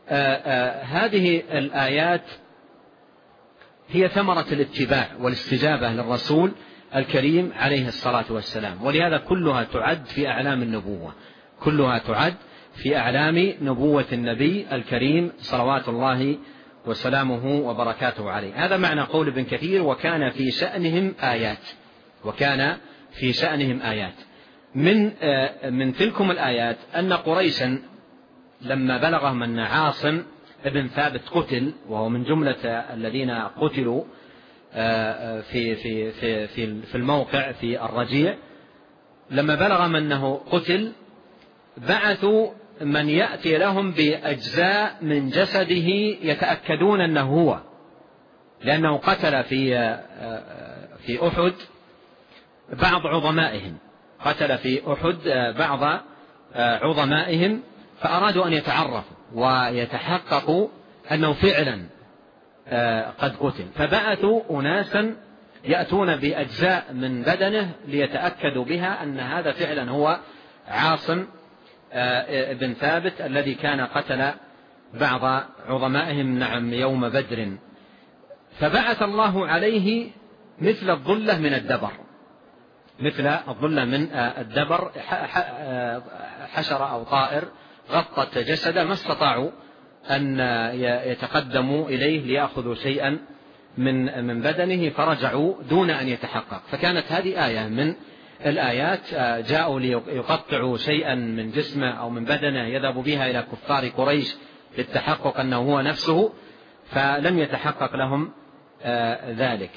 هذه الآيات هي ثمرة الاتباع والاستجابة للرسول الكريم عليه الصلاة والسلام، ولهذا كلها تعد في أعلام النبوة، كلها تعد في أعلام نبوة النبي الكريم صلوات الله وسلامه وبركاته عليه. هذا معنى قول ابن كثير وكان في شأنهم آيات، وكان في شأنهم آيات. من من تلكم الآيات أن قريشا لما بلغهم أن عاصم ابن ثابت قتل، وهو من جملة الذين قتلوا في في في في في الموقع في الرجيع، لما بلغهم أنه قتل بعثوا من يأتي لهم بأجزاء من جسده يتأكدون أنه هو، لأنه قتل في في أحد بعض عظمائهم، قتل في أحد بعض عظمائهم، فأرادوا أن يتعرفوا ويتحققوا أنه فعلا قد قتل، فبعثوا أناسا يأتون بأجزاء من بدنه ليتأكدوا بها أن هذا فعلا هو عاصم ابن ثابت الذي كان قتل بعض عظمائهم نعم يوم بدر. فبعث الله عليه مثل الظلة من الدبر، مثل الظلة من الدبر، حشرة أو طائر غطت جسده، ما استطاعوا أن يتقدموا إليه ليأخذوا شيئا من من بدنه، فرجعوا دون أن يتحقق. فكانت هذه آية من الآيات، جاءوا ليقطعوا شيئا من جسمه أو من بدنه يذهب بها إلى كفار قريش للتحقق أنه هو نفسه، فلم يتحقق لهم ذلك.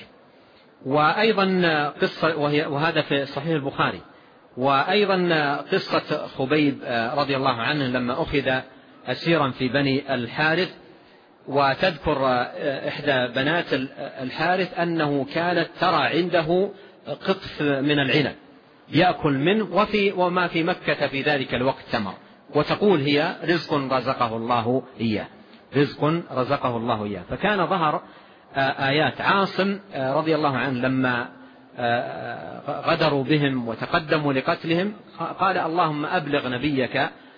وأيضا قصة، وهذا في صحيح البخاري، وأيضا قصة خبيب رضي الله عنه لما أخذ أسيرا في بني الحارث، وتذكر إحدى بنات الحارث أنه كانت ترى عنده قطف من العنب يأكل منه، وفي وما في مكة في ذلك الوقت تمر، وتقول هي رزق رزقه الله إياه، رزق رزقه الله إياه. فكان ظهر آيات. عاصم رضي الله عنه لما غدروا بهم وتقدموا لقتلهم قال اللهم أبلغ نبيك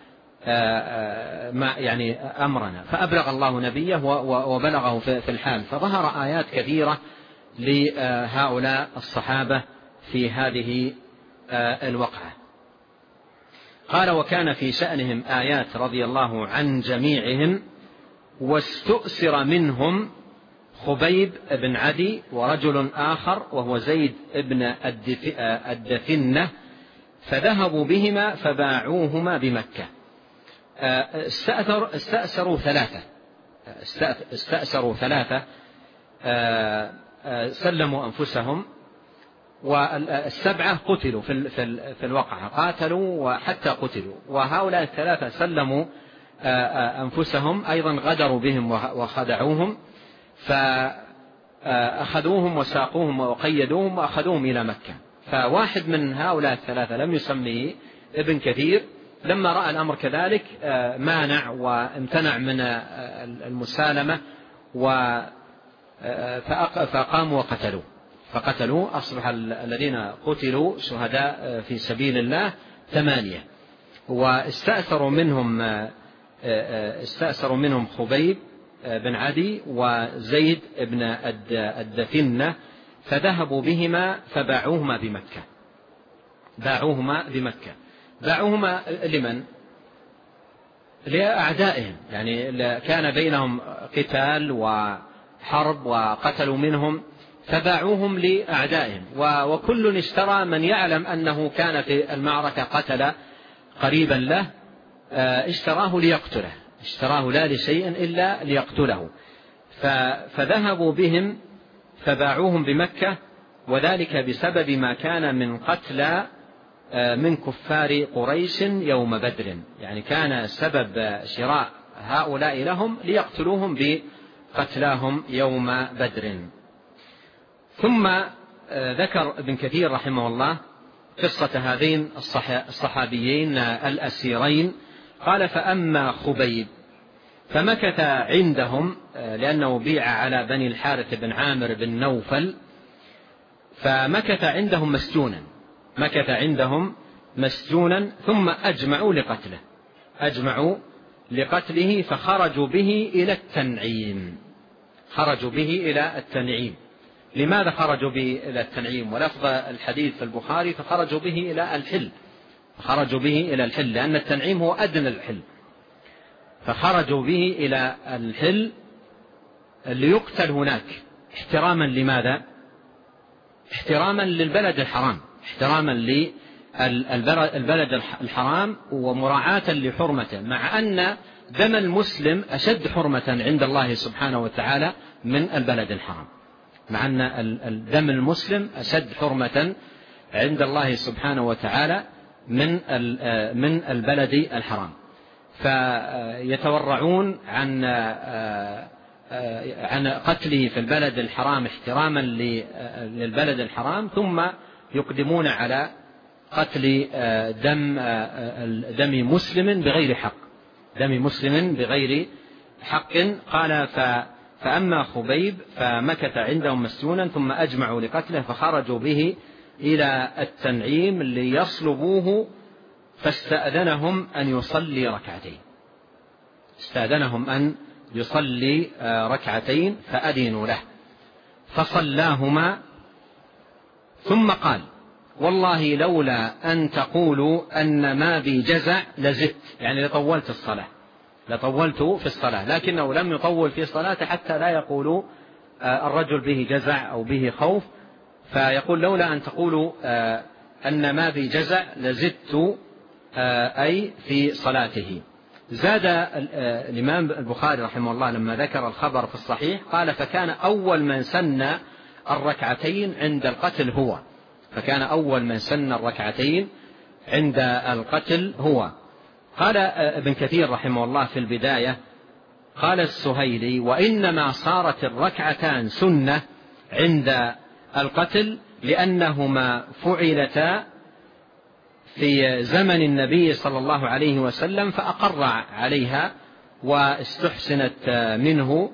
ما يعني أمرنا، فأبلغ الله نبيه وبلغه في الحال. فظهر آيات كثيرة لهؤلاء الصحابة في هذه الوقعة. قال وكان في شأنهم آيات رضي الله عن جميعهم، واستؤسر منهم خبيب بن عدي ورجل آخر وهو زيد بن الدفنة، فذهبوا بهما فباعوهما بمكة. استأثر استأسروا ثلاثة استأسروا ثلاثة سلموا أنفسهم، والسبعة قتلوا في الوقعة، قاتلوا وحتى قتلوا، وهؤلاء الثلاثة سلموا أنفسهم أيضا غدروا بهم وخدعوهم، فأخذوهم وساقوهم وقيدوهم وأخذوهم إلى مكة. فواحد من هؤلاء الثلاثة لم يسميه ابن كثير، لما رأى الأمر كذلك مانع وامتنع من المسالمة، فقاموا وقتلوا فقتلوا أصبح الذين قتلوا شهداء في سبيل الله ثمانية. واستأثروا منهم استأثروا منهم خبيب بن عدي وزيد بن الدفنة، فذهبوا بهما فباعوهما بمكة باعوهما بمكة باعوهما لمن؟ لأعدائهم، يعني كان بينهم قتال وحرب وقتلوا منهم، فباعوهم لأعدائهم. وكل اشترى من يعلم أنه كان في المعركة قتل قريبا له، اشتراه ليقتله، اشتراه لا لشيء إلا ليقتله. فذهبوا بهم فباعوهم بمكة، وذلك بسبب ما كان من قتلى من كفار قريش يوم بدر، يعني كان سبب شراء هؤلاء لهم ليقتلوهم بقتلاهم يوم بدر. ثم ذكر ابن كثير رحمه الله قصة هذين الصحابيين الأسيرين، قال فأما خبيب فمكث عندهم لأنه بيع على بني الحارث بن عامر بن نوفل، فمكث عندهم مسجونا مكث عندهم مسجونا ثم أجمعوا لقتله أجمعوا لقتله فخرجوا به إلى التنعيم خرجوا به إلى التنعيم. لماذا خرجوا به إلى التنعيم؟ ولفظ الحديث في البخاري فخرجوا به إلى الحل خرجوا به إلى الحل لأن التنعيم هو أدنى الحل، فخرجوا به إلى الحل ليقتل هناك احتراما لماذا؟ احتراما للبلد الحرام احتراما للبلد الحرام ومراعاة لحرمته، مع أن دم المسلم أشد حرمة عند الله سبحانه وتعالى من البلد الحرام مع أن الدم المسلم أشد حرمة عند الله سبحانه وتعالى من من البلد الحرام، فيتورعون عن عن قتله في البلد الحرام احتراما للبلد الحرام، ثم يقدمون على قتل دم دم مسلم بغير حق دم مسلم بغير حق. قال فأما خبيب فمكث عندهم مسجونا ثم أجمعوا لقتله فخرجوا به إلى التنعيم ليصلبوه فاستأذنهم أن يصلي ركعتين استأذنهم أن يصلي ركعتين فأذنوا له فصلاهما ثم قال والله لولا أن تقولوا أن ما بي جزع لزدت، يعني لطولت الصلاة لطولت في الصلاة، لكنه لم يطول في صلاته حتى لا يقولوا الرجل به جزع أو به خوف، فيقول لولا أن تقولوا أن ما بي جزع لزدت أي في صلاته. زاد الإمام البخاري رحمه الله لما ذكر الخبر في الصحيح قال فكان أول من سن الركعتين عند القتل هو فكان أول من سن الركعتين عند القتل هو. قال ابن كثير رحمه الله في البداية قال السهيلي وإنما صارت الركعتان سنة عند القتل لأنهما فعلتا في زمن النبي صلى الله عليه وسلم فأقر عليها واستحسنت منه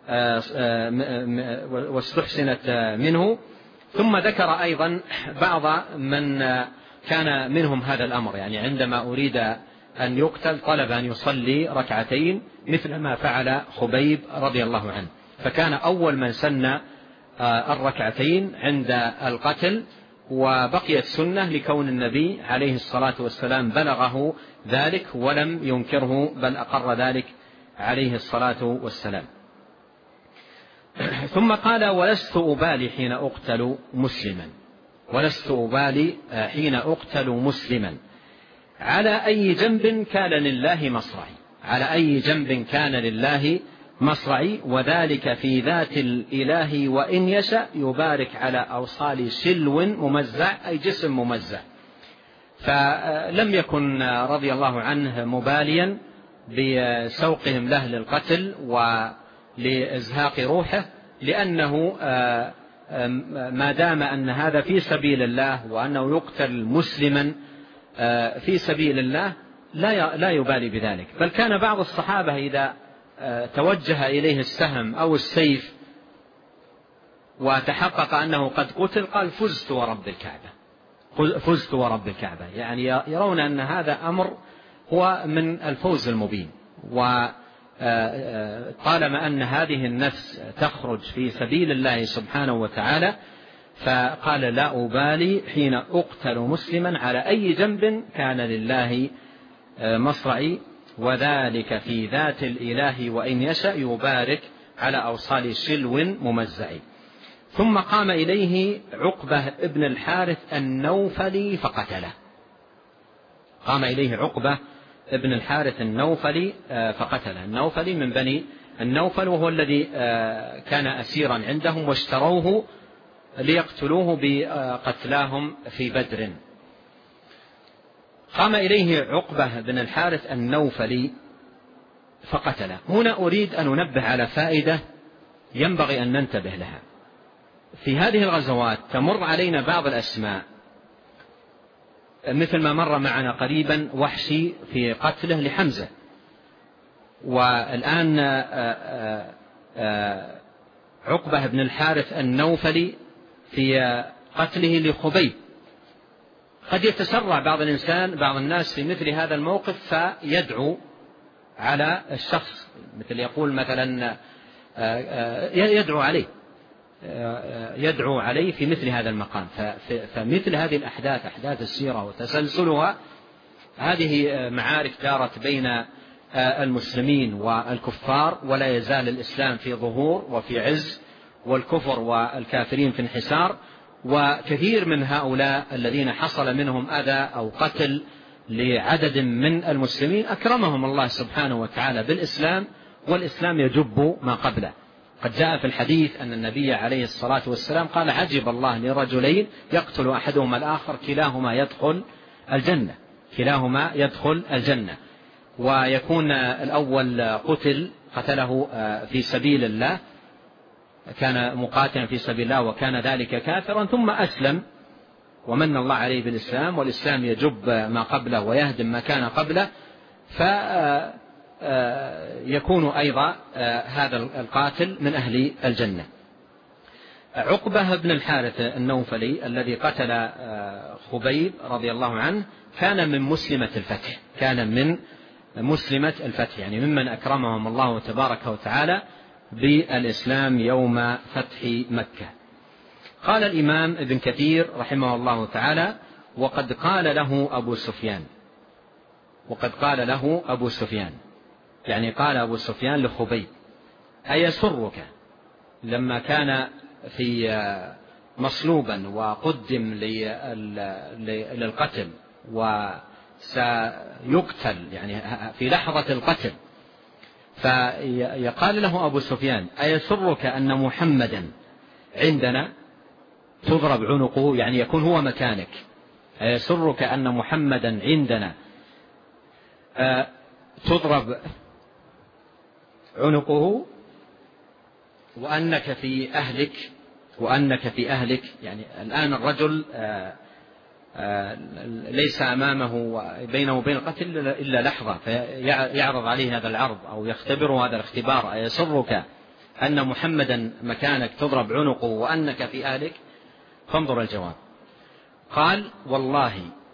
واستحسنت منه ثم ذكر أيضا بعض من كان منهم هذا الأمر، يعني عندما أريد أن يقتل طلب أن يصلي ركعتين مثل ما فعل خبيب رضي الله عنه، فكان أول من سن الركعتين عند القتل، وبقيت سنة لكون النبي عليه الصلاة والسلام بلغه ذلك ولم ينكره بل أقر ذلك عليه الصلاة والسلام. ثم قال ولست أبالي حين أقتل مسلما ولست أبالي حين أقتل مسلما على أي جنب كان لله مصرعي على أي جنب كان لله مصرعي وذلك في ذات الإله وإن يشأ يبارك على أوصال شلو ممزع أي جسم ممزع. فلم يكن رضي الله عنه مباليا بسوقهم له للقتل ولإزهاق روحه، لأنه ما دام أن هذا في سبيل الله وأنه يقتل مسلما في سبيل الله لا يبالي بذلك. بل كان بعض الصحابة إذا توجه إليه السهم أو السيف وتحقق أنه قد قتل قال فزت ورب الكعبة فزت ورب الكعبة، يعني يرون أن هذا أمر هو من الفوز المبين. وطالما أن هذه النفس تخرج في سبيل الله سبحانه وتعالى فقال لا أبالي حين أقتل مسلما على أي جنب كان لله مصرعي وذلك في ذات الإله وإن يشأ يبارك على أوصال شلو ممزع. ثم قام إليه عقبة ابن الحارث النوفلي فقتله قام إليه عقبة ابن الحارث النوفلي فقتله. النوفلي من بني النوفل وهو الذي كان أسيرا عندهم واشتروه ليقتلوه بقتلاهم في بدر. قام إليه عقبة بن الحارث النوفلي فقتله. هنا أريد أن أنبه على فائدة ينبغي أن ننتبه لها. في هذه الغزوات تمر علينا بعض الأسماء مثل ما مر معنا قريبا وحشي في قتله لحمزة، والآن عقبة بن الحارث النوفلي في قتله لخبيب. قد يتسرع بعض الإنسان بعض الناس في مثل هذا الموقف فيدعو على الشخص، مثل يقول مثلا يدعو عليه يدعو عليه في مثل هذا المقام. فمثل هذه الأحداث، أحداث السيرة وتسلسلها، هذه معارك دارت بين المسلمين والكفار، ولا يزال الإسلام في ظهور وفي عز، والكفر والكافرين في انحسار. وكثير من هؤلاء الذين حصل منهم أذى أو قتل لعدد من المسلمين أكرمهم الله سبحانه وتعالى بالإسلام، والإسلام يجب ما قبله. قد جاء في الحديث أن النبي عليه الصلاة والسلام قال: عجب الله لرجلين يقتل أحدهما الآخر كلاهما يدخل الجنة، كلاهما يدخل الجنة. ويكون الأول قتل قتله في سبيل الله، كان مقاتلا في سبيل الله وكان ذلك كافرا، ثم أسلم ومن الله عليه بالإسلام، والإسلام يجب ما قبله ويهدم ما كان قبله، فيكون أيضا هذا القاتل من أهل الجنة. عقبة بن الحارث النوفلي الذي قتل خبيب رضي الله عنه كان من مسلمة الفتح، كان من مسلمة الفتح، يعني ممن أكرمهم الله تبارك وتعالى بالإسلام يوم فتح مكة. قال الإمام ابن كثير رحمه الله تعالى: وقد قال له أبو سفيان، وقد قال له أبو سفيان، يعني قال أبو سفيان لخبيب: أيسرك لما كان في مصلوبا وقدم للقتل وسيقتل يعني في لحظة القتل، فيقال له أبو سفيان: أيسرك أن محمدا عندنا تضرب عنقه، يعني يكون هو مكانك، أيسرك أن محمدا عندنا تضرب عنقه وأنك في أهلك، وأنك في أهلك. يعني الآن الرجل ليس أمامه بينه وبين القتل إلا لحظة، فيعرض عليه هذا العرض أو يختبره هذا الاختبار: أيسرك أن محمدا مكانك تضرب عنقه وأنك في أهلك؟ فانظر الجواب. قال: والله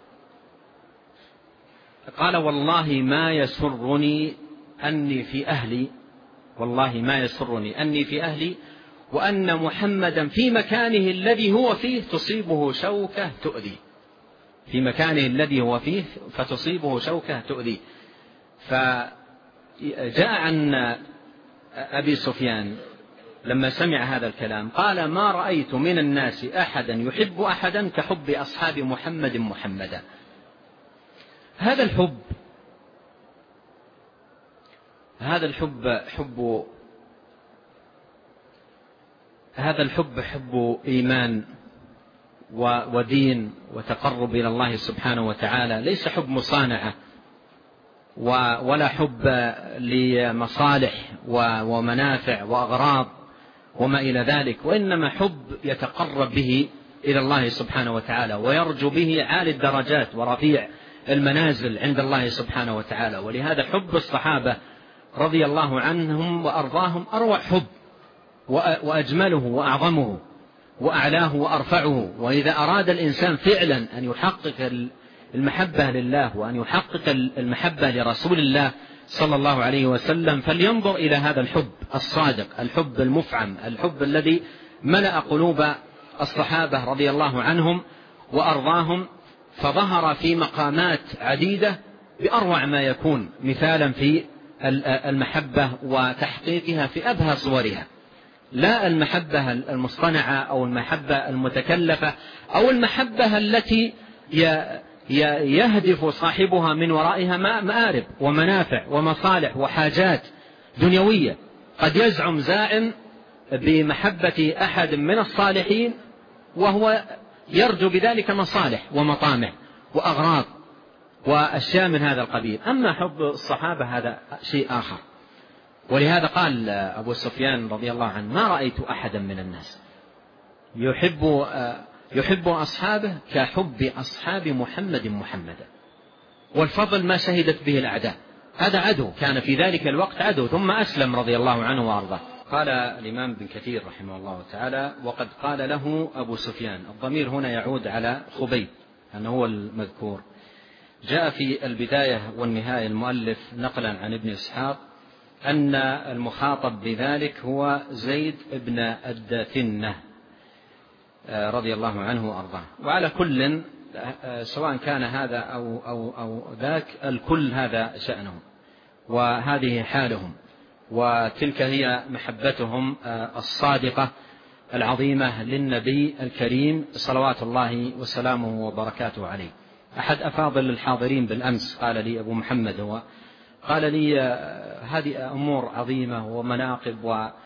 قال والله ما يسرني أني في أهلي، والله ما يسرني أني في أهلي، وأن محمدا في مكانه الذي هو فيه تصيبه شوكة تؤذي، في مكانه الذي هو فيه فتصيبه شوكة تؤذي. فجاء عن أبي سفيان لما سمع هذا الكلام قال: ما رأيت من الناس أحدا يحب أحدا كحب أصحاب محمد محمدا. هذا الحب هذا الحب حب هذا الحب حب إيمان ودين وتقرب إلى الله سبحانه وتعالى، ليس حب مصانعة ولا حب لمصالح ومنافع وأغراض وما إلى ذلك، وإنما حب يتقرب به إلى الله سبحانه وتعالى ويرجو به عالي الدرجات ورفيع المنازل عند الله سبحانه وتعالى. ولهذا حب الصحابة رضي الله عنهم وأرضاهم أروع حب وأجمله وأعظمه وأعلاه وأرفعه. وإذا أراد الإنسان فعلا أن يحقق المحبة لله وأن يحقق المحبة لرسول الله صلى الله عليه وسلم فلينظر إلى هذا الحب الصادق، الحب المفعم، الحب الذي ملأ قلوب الصحابة رضي الله عنهم وأرضاهم، فظهر في مقامات عديدة بأروع ما يكون مثالا في المحبة وتحقيقها في أبهى صورها، لا المحبة المصطنعة أو المحبة المتكلفة أو المحبة التي يهدف صاحبها من ورائها مآرب ومنافع ومصالح وحاجات دنيوية. قد يزعم زاعم بمحبة أحد من الصالحين وهو يرجو بذلك مصالح ومطامع وأغراض وأشياء من هذا القبيل. أما حب الصحابة هذا شيء آخر. ولهذا قال أبو سفيان رضي الله عنه: ما رأيت أحدا من الناس يحب يحب أصحابه كحب أصحاب محمد محمدا. والفضل ما شهدت به الأعداء، هذا عدو كان في ذلك الوقت عدو ثم أسلم رضي الله عنه وأرضاه، قال الإمام ابن كثير رحمه الله تعالى: وقد قال له أبو سفيان. الضمير هنا يعود على خبيب أنه هو المذكور. جاء في البداية والنهاية المؤلف نقلا عن ابن إسحاق أن المخاطب بذلك هو زيد بن الداثنة رضي الله عنه وأرضاه. وعلى كل سواء كان هذا أو, أو, أو ذاك، الكل هذا شأنهم وهذه حالهم، وتلك هي محبتهم الصادقة العظيمة للنبي الكريم صلوات الله وسلامه وبركاته عليه. أحد أفاضل الحاضرين بالأمس قال لي أبو محمد، هو قال لي: هذه أمور عظيمة ومناقب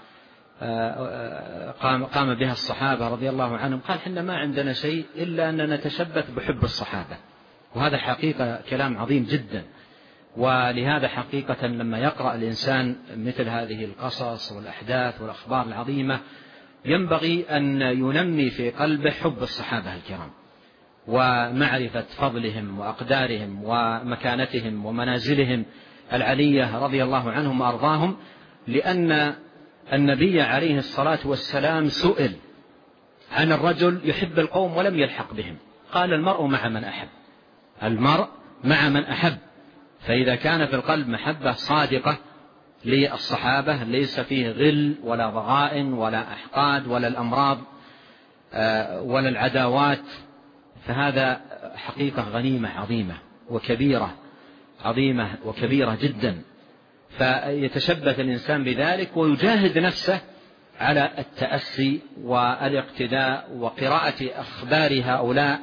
وقام بها الصحابة رضي الله عنهم. قال: حنا ما عندنا شيء إلا أننا نتشبث بحب الصحابة. وهذا حقيقة كلام عظيم جدا. ولهذا حقيقة لما يقرأ الإنسان مثل هذه القصص والأحداث والأخبار العظيمة ينبغي أن ينمي في قلبه حب الصحابة الكرام ومعرفة فضلهم وأقدارهم ومكانتهم ومنازلهم العلية رضي الله عنهم وأرضاهم. لأن النبي عليه الصلاة والسلام سئل عن الرجل يحب القوم ولم يلحق بهم، قال: المرء مع من أحب. المرء مع من أحب. فإذا كان في القلب محبة صادقة للصحابة ليس فيه غل ولا ضغائن ولا أحقاد ولا الأمراض ولا العداوات، فهذا حقيقة غنيمة عظيمة وكبيرة عظيمة وكبيرة جدا. فيتشبث الإنسان بذلك ويجاهد نفسه على التأسي والاقتداء وقراءة أخبار هؤلاء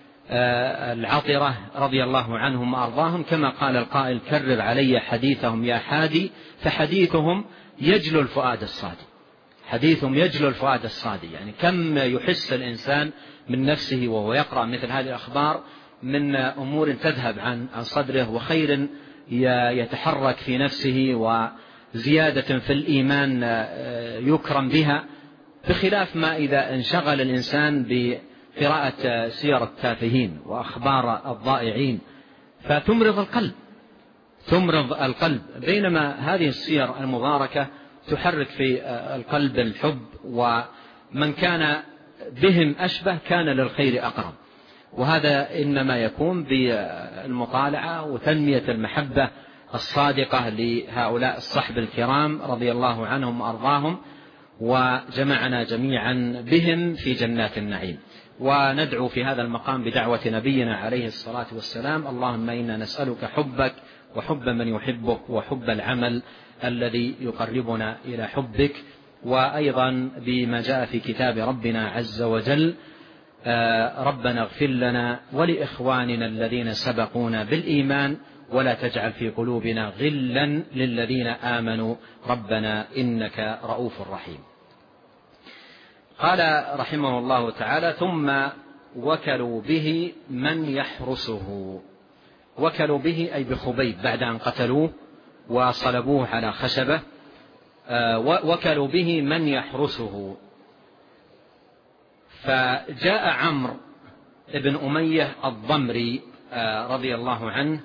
العطرة رضي الله عنهم وأرضاهم، كما قال القائل: كرر علي حديثهم يا حادي، فحديثهم يجلو الفؤاد الصادي. حديثهم يجلو الفؤاد الصادي، يعني كم يحس الإنسان من نفسه وهو يقرأ مثل هذه الأخبار من أمور تذهب عن صدره وخير يتحرك في نفسه وزيادة في الإيمان يكرم بها، بخلاف ما إذا انشغل الإنسان بقراءة سير التافهين وأخبار الضائعين فتمرض القلب تمرض القلب بينما هذه السير المباركة تحرك في القلب الحب، ومن كان بهم أشبه كان للخير أقرب. وهذا إنما يكون بالمطالعة وتنمية المحبة الصادقة لهؤلاء الصحب الكرام رضي الله عنهم وأرضاهم، وجمعنا جميعا بهم في جنات النعيم. وندعو في هذا المقام بدعوة نبينا عليه الصلاة والسلام: اللهم إنا نسألك حبك وحب من يحبك وحب العمل الذي يقربنا إلى حبك. وأيضا بما جاء في كتاب ربنا عز وجل: ربنا اغفر لنا ولإخواننا الذين سبقونا بالإيمان ولا تجعل في قلوبنا غلا للذين آمنوا ربنا إنك رؤوف رحيم. قال رحمه الله تعالى: ثم وكلوا به من يحرسه. وكلوا به أي بخبيب بعد أن قتلوه وصلبوه على خشبة، وكلوا به من يحرسه. فجاء عمرو بن أمية الضمري رضي الله عنه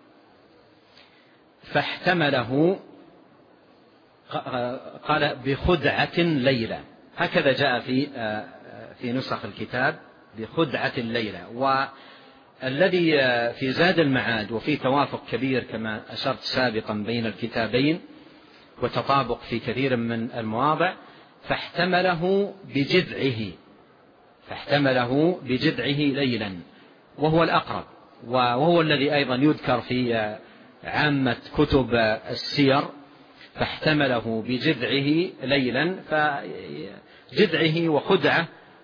فاحتمله، قال: بخدعة ليلة، هكذا جاء في في نسخ الكتاب بخدعة الليلة. والذي في زاد المعاد وفي توافق كبير كما أشرت سابقا بين الكتابين وتطابق في كثير من المواضع، فاحتمله بجذعه فاحتمله بجذعه ليلا، وهو الأقرب، وهو الذي أيضا يذكر في عامة كتب السير، فاحتمله بجذعه ليلا. فجذعه وخدعة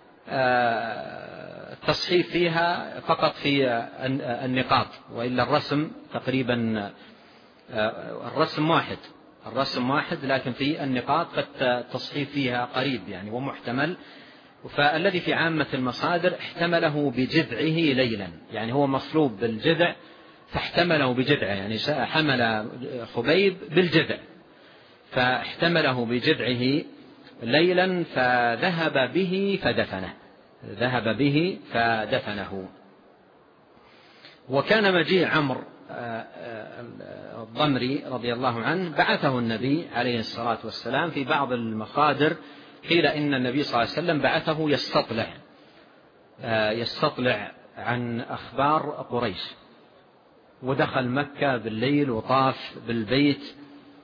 التصحيف فيها فقط في النقاط، وإلا الرسم تقريبا الرسم واحد الرسم واحد لكن في النقاط فالتصحيف فيها قريب يعني ومحتمل. فالذي في عامة المصادر احتمله بجذعه ليلا، يعني هو مصلوب بالجذع فاحتمله بجذعه، يعني حمل خبيب بالجذع فاحتمله بجذعه ليلا فذهب به فدفنه ذهب به فدفنه. وكان مجيء عمرو الضمري رضي الله عنه بعثه النبي عليه الصلاة والسلام. في بعض المصادر قيل إن النبي صلى الله عليه وسلم بعثه يستطلع يستطلع عن أخبار قريش، ودخل مكة بالليل وطاف بالبيت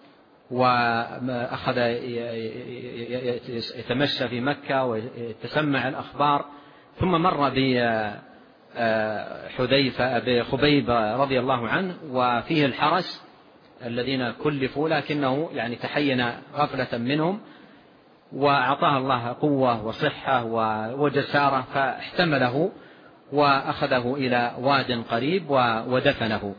وأخذ يتمشى في مكة ويتسمع الأخبار، ثم مر بحذيفة بخبيب رضي الله عنه وفيه الحرس الذين كلفوا، لكنه يعني تحين غفلة منهم، وأعطاه الله قوة وصحة وجسارة فاحتمله وأخذه إلى واد قريب ودفنه.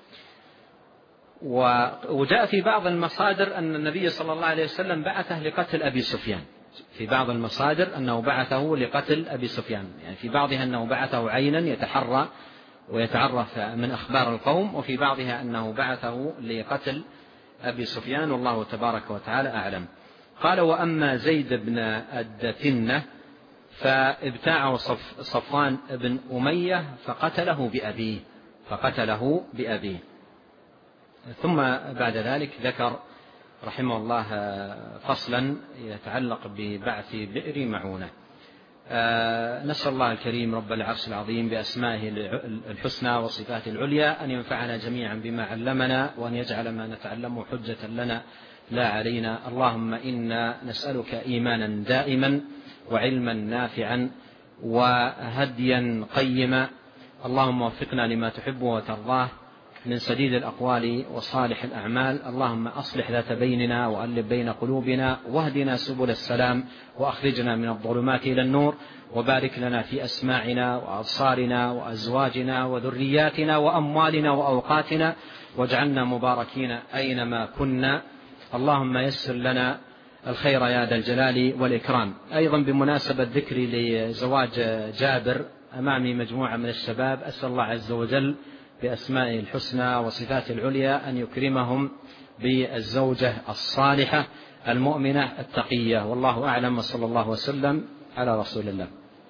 وجاء في بعض المصادر أن النبي صلى الله عليه وسلم بعثه لقتل أبي سفيان، في بعض المصادر أنه بعثه لقتل أبي سفيان، يعني في بعضها أنه بعثه عينا يتحرى ويتعرف من أخبار القوم، وفي بعضها أنه بعثه لقتل أبي سفيان، والله تبارك وتعالى أعلم. قال: وأما زيد بن الدثنة فابتاعه صفوان بن أمية فقتله بأبيه فقتله بأبيه ثم بعد ذلك ذكر رحمه الله فصلا يتعلق ببعث بئر معونة. نسأل الله الكريم رب العرش العظيم بأسمائه الحسنى وصفاته العليا أن ينفعنا جميعا بما علمنا، وأن يجعل ما نتعلمه حجة لنا لا علينا. اللهم إنا نسألك إيمانا دائما وعلما نافعا وهديا قيما. اللهم وفقنا لما تحبه وترضاه من سديد الأقوال وصالح الأعمال. اللهم أصلح ذات بيننا وألف بين قلوبنا واهدنا سبل السلام وأخرجنا من الظلمات إلى النور، وبارك لنا في أسماعنا وأبصارنا وأزواجنا وذرياتنا وأموالنا وأوقاتنا، واجعلنا مباركين أينما كنا. اللهم يسر لنا الخير يا ذا الجلال والإكرام. أيضا بمناسبة ذكري لزواج جابر أمامي مجموعة من الشباب، أسأل الله عز وجل بأسمائه الحسنى وصفاته العليا أن يكرمهم بالزوجة الصالحة المؤمنة التقية، والله أعلم، وصلى الله وسلم على رسول الله.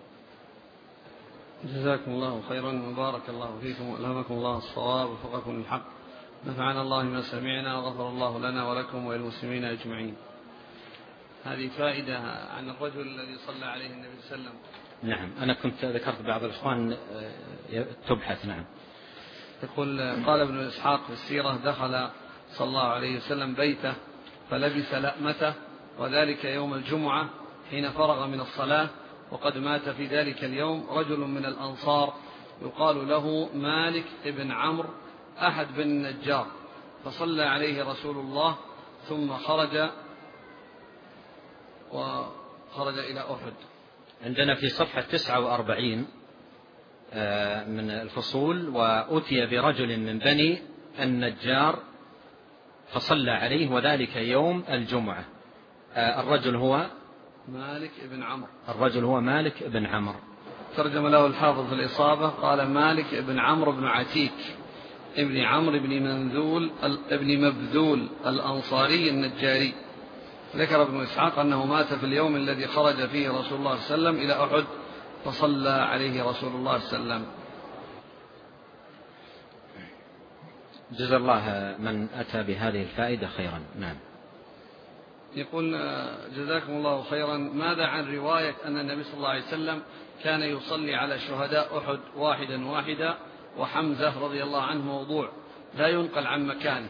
جزاكم الله خيرا وبارك الله فيكم وألهمكم الله الصواب ووفقكم للحق، نفعنا الله ما سمعنا وغفر الله لنا ولكم وللمسلمين أجمعين. هذه فائدة عن الرجل الذي صلى عليه النبي صلى الله عليه وسلم. نعم، أنا كنت ذكرت بعض الإخوان تبحث. نعم. يقول: قال ابن إسحاق في السيرة: دخل صلى الله عليه وسلم بيته فلبس لأمته، وذلك يوم الجمعة حين فرغ من الصلاة، وقد مات في ذلك اليوم رجل من الأنصار يقال له مالك ابن عمرو أحد بن النجار، فصلى عليه رسول الله ثم خرج وخرج إلى أحد. عندنا في صفحة تسعة وأربعين من الفصول: وأتي برجل من بني النجار فصلى عليه وذلك يوم الجمعة. الرجل هو مالك ابن عمرو الرجل هو مالك ابن عمرو. ترجم له الحافظ في الإصابة قال: مالك ابن عمرو بن عتيك ابن عمرو بن منذول ابن مبذول الأنصاري النجاري. ذكر ابن إسحاق أنه مات في اليوم الذي خرج فيه رسول الله صلى الله عليه وسلم إلى أحد فصلى عليه رسول الله صلى الله عليه وسلم. جزا الله من أتى بهذه الفائدة خيرا. نعم. يقول: جزاكم الله خيرا، ماذا عن رواية أن النبي صلى الله عليه وسلم كان يصلي على شهداء أحد واحدا واحدا وحمزة رضي الله عنه موضوع لا ينقل عن مكانه؟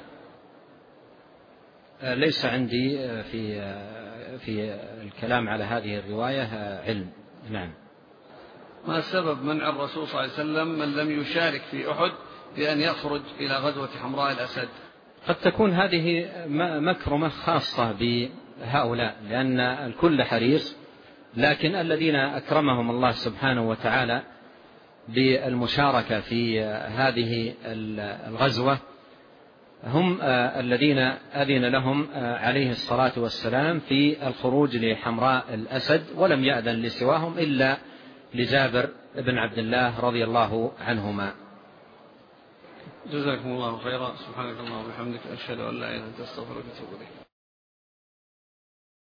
ليس عندي في في الكلام على هذه الرواية علم. نعم. ما سبب منع الرسول صلى الله عليه وسلم من لم يشارك في أحد بأن يخرج إلى غزوة حمراء الأسد؟ قد تكون هذه مكرمة خاصة بهؤلاء، لأن الكل حريص، لكن الذين أكرمهم الله سبحانه وتعالى بالمشاركة في هذه الغزوة هم الذين أذن لهم عليه الصلاة والسلام في الخروج لحمراء الأسد، ولم يأذن لسواهم إلا لجابر بن عبد الله رضي الله عنهما. جزاكم الله خيرا. سبحانك اللهم وبحمدك، أشهد أن لا إله إلا أنت، أستغفرك وأتوب إليك.